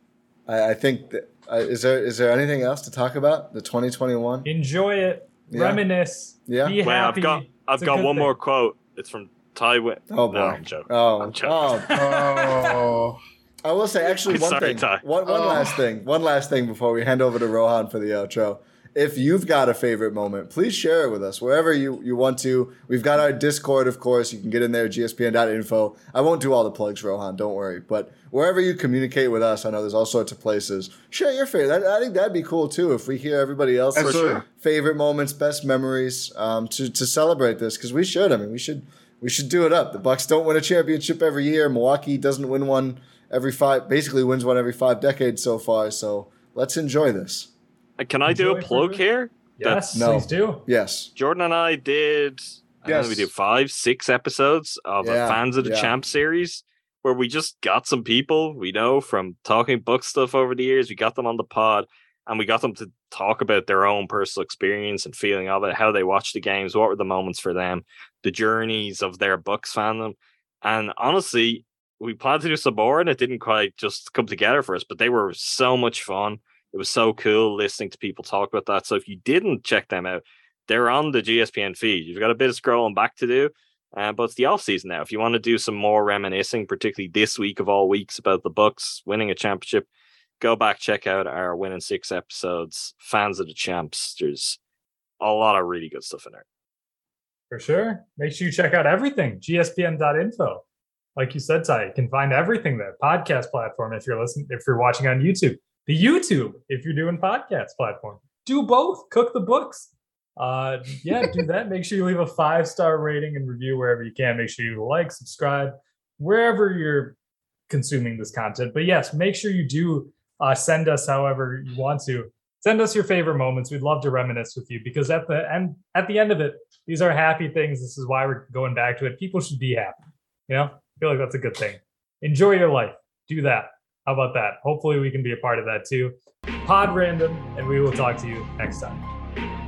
I, I think that, uh, is there is there anything else to talk about the twenty twenty-one? Enjoy it. Yeah. Reminisce. Yeah. Be Wait, happy. I've got I've It's a got good one thing. more quote. It's from Ty Whit. Oh boy. No, I'm joking. Oh. I'm joking. Oh. Oh. I will say, actually, one Sorry, thing. Ty. One, one Oh. last thing. One last thing before we hand over to Rohan for the outro. If you've got a favorite moment, please share it with us wherever you, you want to. We've got our Discord, of course. You can get in there, G S P N dot info. I won't do all the plugs, Rohan. Don't worry. But wherever you communicate with us, I know there's all sorts of places. Share your favorite. I, I think that'd be cool, too, if we hear everybody else's Absolutely. favorite moments, best memories um, to, to celebrate this. Because we should. I mean, we should we should do it up. The Bucks don't win a championship every year. Milwaukee doesn't win one every five, basically wins one every five decades so far. So let's enjoy this. Can I do a Enjoy plug for- here? Yes, No. please do. Yes. Jordan and I did, I don't know, Yes. we did five, six episodes of Yeah, a Fans of the yeah. Champ series where we just got some people we know from talking book stuff over the years. We got them on the pod and we got them to talk about their own personal experience and feeling of it, how they watched the games, what were the moments for them, the journeys of their Bucks fandom. And honestly, we planned to do some more and it didn't quite just come together for us, but they were so much fun. It was so cool listening to people talk about that. So if you didn't check them out, they're on the G S P N feed. You've got a bit of scrolling back to do, uh, but it's the off season now. If you want to do some more reminiscing, particularly this week of all weeks about the Bucks winning a championship, go back, check out our winning six episodes, Fans of the Champs. There's a lot of really good stuff in there. For sure. Make sure you check out everything. G S P N dot info. Like you said, Ty, you can find everything there. Podcast platform if you're listening, if you're watching on YouTube. The YouTube, if you're doing podcast platform. Do both. Cook the books. Uh, yeah, do that. Make sure you leave a five-star rating and review wherever you can. Make sure you like, subscribe, wherever you're consuming this content. But yes, make sure you do uh, send us however you want to. Send us your favorite moments. We'd love to reminisce with you because at the end, at the end of it, these are happy things. This is why we're going back to it. People should be happy. You know, I feel like that's a good thing. Enjoy your life. Do that. How about that? Hopefully we can be a part of that too. Pod Random, and we will talk to you next time.